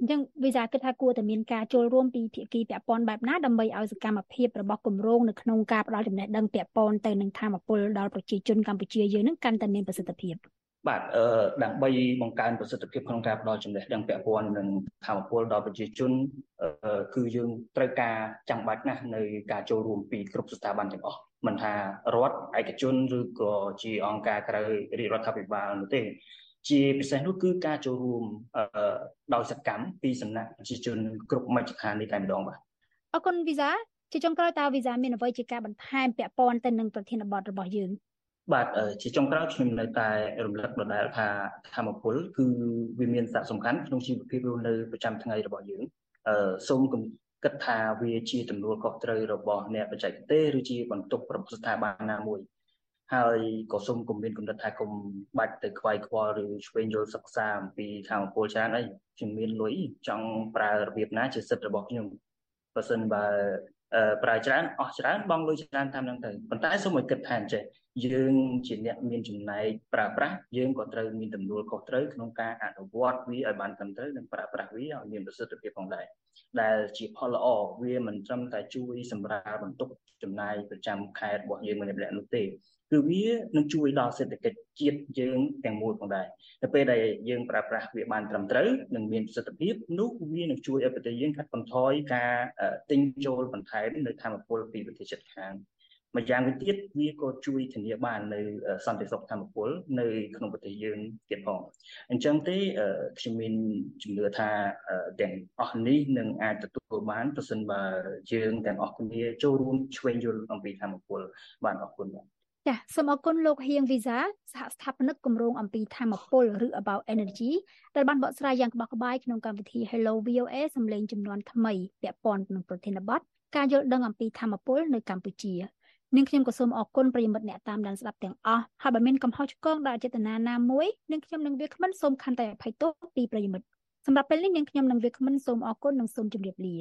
អញ្ចឹងវីសាគិតថាគួរតែមានការចូលរួមពីភាគីពាក់ព័ន្ធបែបណាដើម្បីឲ្យសកម្មភាពរបស់គម្រោងនៅក្នុងការផ្តល់ចំណេះដឹងពាក់ព័ន្ធទៅនឹងធម្មពលដល់ប្រជាជនកម្ពុជាយើងនឹងកាន់តែមានប្រសិទ្ធភាពបាទដើម្បីបង្កើនប្រសិទ្ធភាពក្នុងការផ្តល់ចំណេះដឹងពាក់ព័ន្ធនឹងធម្មពលដល់ប្រជាជនគឺយើងត្រូវការចាំបាច់ណាស់នៅការចូលរួមពីគ្រប់ស្ថាប័នទាំងអស់មិនថារដ្ឋឯកជនឬក៏ជាអង្គការក្រៅរាជរដ្ឋាភិបាលនោះទេជាពិសេសនោះគឺការចូលរួមដោយសកម្មពីសំណាក់ប្រជាជនគ្រប់មជ្ឈដ្ឋាននេះតែម្ដងបាទអរគុណវីសាជាចុងក្រោយតើវីសាមានអ្វីជាការបន្ថែមពាក់ព័ន្ធទៅនឹងប្រធានបទរបស់យើងបាទជាចុងក្រោយខ្ញុំនៅតែរំលឹកដដែលថាធម្មពលគឺវាមានសារៈសំខាន់ក្នុងជីវភាពរស់នៅប្រចាំថ្ងៃរបស់យើងសូមគិតថាវាជាទំនួលខុសត្រូវរបស់អ្នកបច្ចេកទេសឬជាបន្ទុករបស់ស្ថាប័នណាមួយហើយក៏សូមគំរាមកំណត់ថាកុំបាច់ទៅខ្វាយខ្វល់ឬឆ្វេងយល់សិក្សាអំពីធម្មពលច្រើនអីខ្ញុំមានលុយចង់ប្រើរបៀបណាជាសិទ្ធិរបស់ខ្ញុំបើសិនបើប្រើច្រើនអស់ច្រើនបង់លុយច្រើនតាមហ្នឹងទៅប៉ុន្តែសូមឲ្យគិតថាអញ្ចេះយើងជាអ្នកមានចំណែកប្រើប្រាស់យើងក៏ត្រូវមានទំនួលខុសត្រូវក្នុងការអនុវត្តវាឲ្យបានត្រឹមត្រូវនិងប្រើប្រាស់វាឲ្យមានប្រសិទ្ធភាពផងដែរដែលជាផលល្អវាមិនត្រឹមតែជួយសម្រាលបន្ទុកចំណាយប្រចាំខែរបស់យើងម្នាក់ៗនោះទេគឺវានឹងជួយដល់សេដ្ឋកិច្ចជាតិយើងទាំងមូលផងដែរនៅពេលដែលយើងប្រើប្រាស់វាបានត្រឹមត្រូវនិងមានប្រសិទ្ធភាពនោះវានឹងជួយឲ្យប្រទេសយើងកាត់បន្ថយការទិញចូលបន្ថែមនៅធម្មពលពីប្រទេសជិតខាងម្យ៉ាងវិញទៀតវាក៏ជួយធានាបាននៅសន្តិសុខធម្មពលនៅក្នុងប្រទេសយើងទៀតផងអញ្ចឹងទេខ្ញុំមានជំនឿថាទាំងអស់នេះនឹងអាចទទួលបានប្រសិនបើយើងទាំងអស់គ្នាចូលរួមឆ្វេងយល់អំពីធម្មពលបានអរគុណបាទចាសសូមអរគុណលោកហៀងវីសាសហស្ថាបនិកគម្រោងអំពីធម្មពលឬ About Energy ដែលបានបកស្រាយយ៉ាងក្បោះក្បាយក្នុងកម្មវិធី Hello VOA សម្លេងចំនួនថ្មីពាក់ព័ន្ធនឹងប្រធានបទការយល់ដឹងអំពីធម្មពលនៅកម្ពុជានាងខ្ញុំក៏សូមអរគុណប្រិយមិត្តអ្នកតាមដានស្ដាប់ទាំងអស់ហើយបើមានកំហុសឆ្គងដោយអចេតនាណាមួយនាងខ្ញុំនិងវាគ្មិនសូមខន្តីអភ័យទោសពីប្រិយមិត្តសម្រាប់ពេលនេះនាងខ្ញុំនិងវាគ្មិនសូមអរគុណនិងសូមជម្រាបលា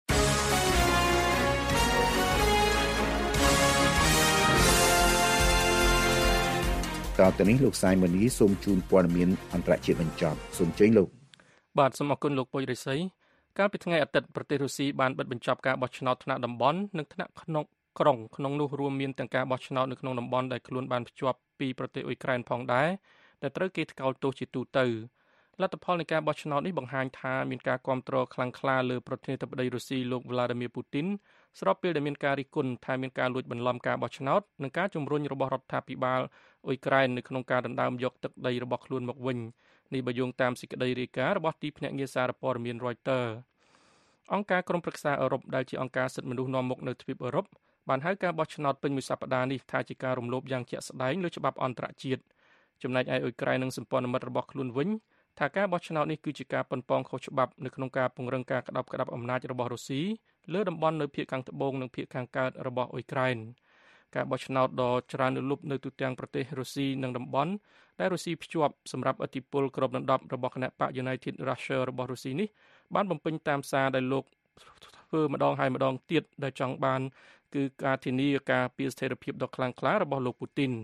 តទៅនេះលោកសាយមនីសូមជូនព័ត៌មានអន្តរជាតិបញ្ចប់សូមជើញលោកបាទសូមអរគុណលោកពុយរិស័យកាលពីថ្ងៃអាទិត្យប្រទេសរុស្ស៊ីបានបិទបញ្ចប់ការបោះឆ្នោតថ្នាក់តំបន់និងថ្នាក់ក្រុងក្នុងនោះរួមមានទាំងការបោះឆ្នោតនៅក្នុងតំបន់ដែលខ្លួនបានភ្ជាប់ពីប្រទេសអ៊ុយក្រែនផងដែរដែលត្រូវគេថ្កោលទោសជាទូទៅលទ្ធផលនៃការបោះឆ្នោតនេះបង្ហាញថាមានការគាំទ្រខ្លាំងក្លាលើប្រធានាធិបតីរុស្ស៊ីលោក Vladimir Putin ស្របពេលដែលមានការរិះគន់ថាមានការលួចបន្លំការបោះឆ្នោតនិងការជំរុញរបស់រដ្ឋាភិបាលអ៊ុយក្រែននៅក្នុងការដណ្ដើមយកទឹកដីរបស់ខ្លួនមកវិញនេះបើយោងតាមសេចក្តីរាយការណ៍របស់ទីភ្នាក់ងារសារព័ត៌មាន Reuters អង្គការក្រុមប្រឹក្សាអឺរ៉ុបដែលជាអង្គការសិទ្ធិមនុស្សនាំមុខនៅទ្វីបអឺរ៉ុបបានហៅការបោះឆ្នោតពេញមួយសប្តាហ៍នេះថាជាការរំលោភយ៉ាងជាក់ស្ដែងលើច្បាប់អន្តរជាតិចំណែកឯអ៊ុយក្រែននិងសម្ព័ន្ធមិត្តរបស់ខ្លួនវិញថាការបោះឆ្នោតនេះគឺជាការប៉ុនប៉ងខុសច្បាប់នៅក្នុងការពង្រឹងការក្តាប់អំណាចរបស់រុស្ស៊ីលើតំបន់នៅភាគខាងត្បូងនិងភាគខាងកើតរបស់អ៊ុយក្រែនការបោះឆ្នោតដ៏ច្រើនលើសលប់នៅទូទាំងប្រទេសរុស្ស៊ីនិងតំបន់ដែលរុស្ស៊ីភ្ជាប់សម្រាប់ឥទ្ធិពលគ្របដណ្ដប់របស់គណបក United Russia របស់រុស្ស៊ីនេះបានបំពេញតាមសារដែលលោកធ្វើម្ដងហើយម្ដងទៀតដែលចង់បានគឺការធានាការពារស្ថិរភាពដ៏ខ្លាំងក្លារបស់លោកពូទីន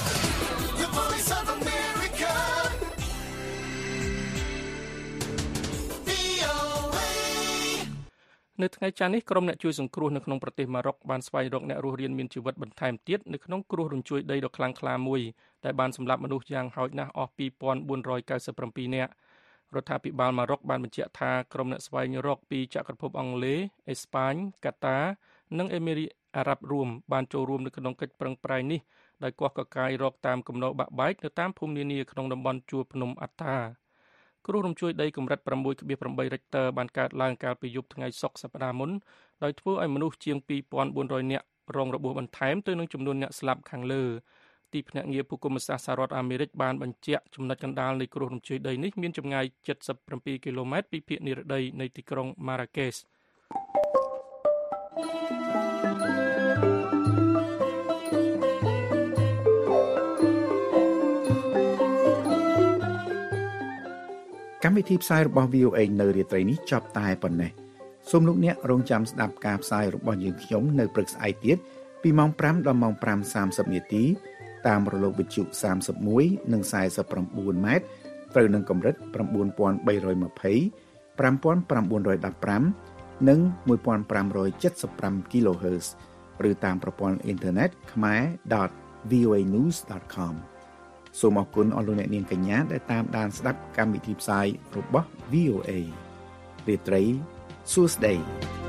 នៅថ្ងៃច័ន្ទនេះក្រុមអ្នកជួយសង្គ្រោះនៅក្នុងប្រទេសម៉ារ៉ុកបានស្វែងរកអ្នករស់រានមានជីវិតបន្ថែមទៀតនៅក្នុងគ្រោះរញ្ជួយដីដ៏ខ្លាំងក្លាមួយដែលបានសម្លាប់មនុស្សយ៉ាងហោចណាស់អស់2497នាក់រដ្ឋាភិបាលម៉ារ៉ុកបានបញ្ជាក់ថាក្រុមអ្នកស្វែងរកពីចក្រភពអង់គ្លេសអេស្ប៉ាញកាតានិងអេមីរីអារ៉ាប់រួមបានចូលរួមនៅក្នុងកិច្ចប្រឹងប្រែងនេះដោយគោះកកាយរកតាមគំនរបាក់បែកនៅតាមភូមិនានាក្នុងតំបន់ជួរភ្នំអាតាគ្រោះរញ្ជួយដីកម្រិត 6.8 រិកទ័របានកើតឡើងកាលពីយប់ថ្ងៃសុក្រសប្តាហ៍មុនដោយធ្វើឲ្យមនុស្សជាង2400នាក់រងរបួសបន្ថែមទៅនឹងចំនួនអ្នកស្លាប់ខាងលើទីភ្នាក់ងារភូមិសាស្ត្រសហរដ្ឋអាមេរិកបានបញ្ជាក់ចំណុចកណ្ដាលនៃគ្រោះរញ្ជួយដីនេះមានចម្ងាយ77គីឡូម៉ែត្រពីភាគនិរតីនៃទីក្រុង Marrakech កម្មវិធីផ្សាយរបស់ VOA នៅរាត្រីនេះចប់តែប៉ុណ្ណេះសូមលោកអ្នករងចាំស្ដាប់ការផ្សាយរបស់យើងខ្ញុំនៅព្រឹកស្អែកទៀតពីម៉ោង5ដល់ម៉ោង 5:30 នាទីតាមរលកវិទ្យុ31និង49ម៉ែត្រត្រូវនឹងកម្រិត 9320 5915 និង 1575 kHz ឬតាមប្រព័ន្ធអ៊ីនធឺណិត khmer.voanews.com សូមអរគុណអស់លោកអ្នកនាងកញ្ញាដែលតាមដានស្ដាប់កម្មវិធីផ្សាយរបស់ VOA រាត្រីសួស្តី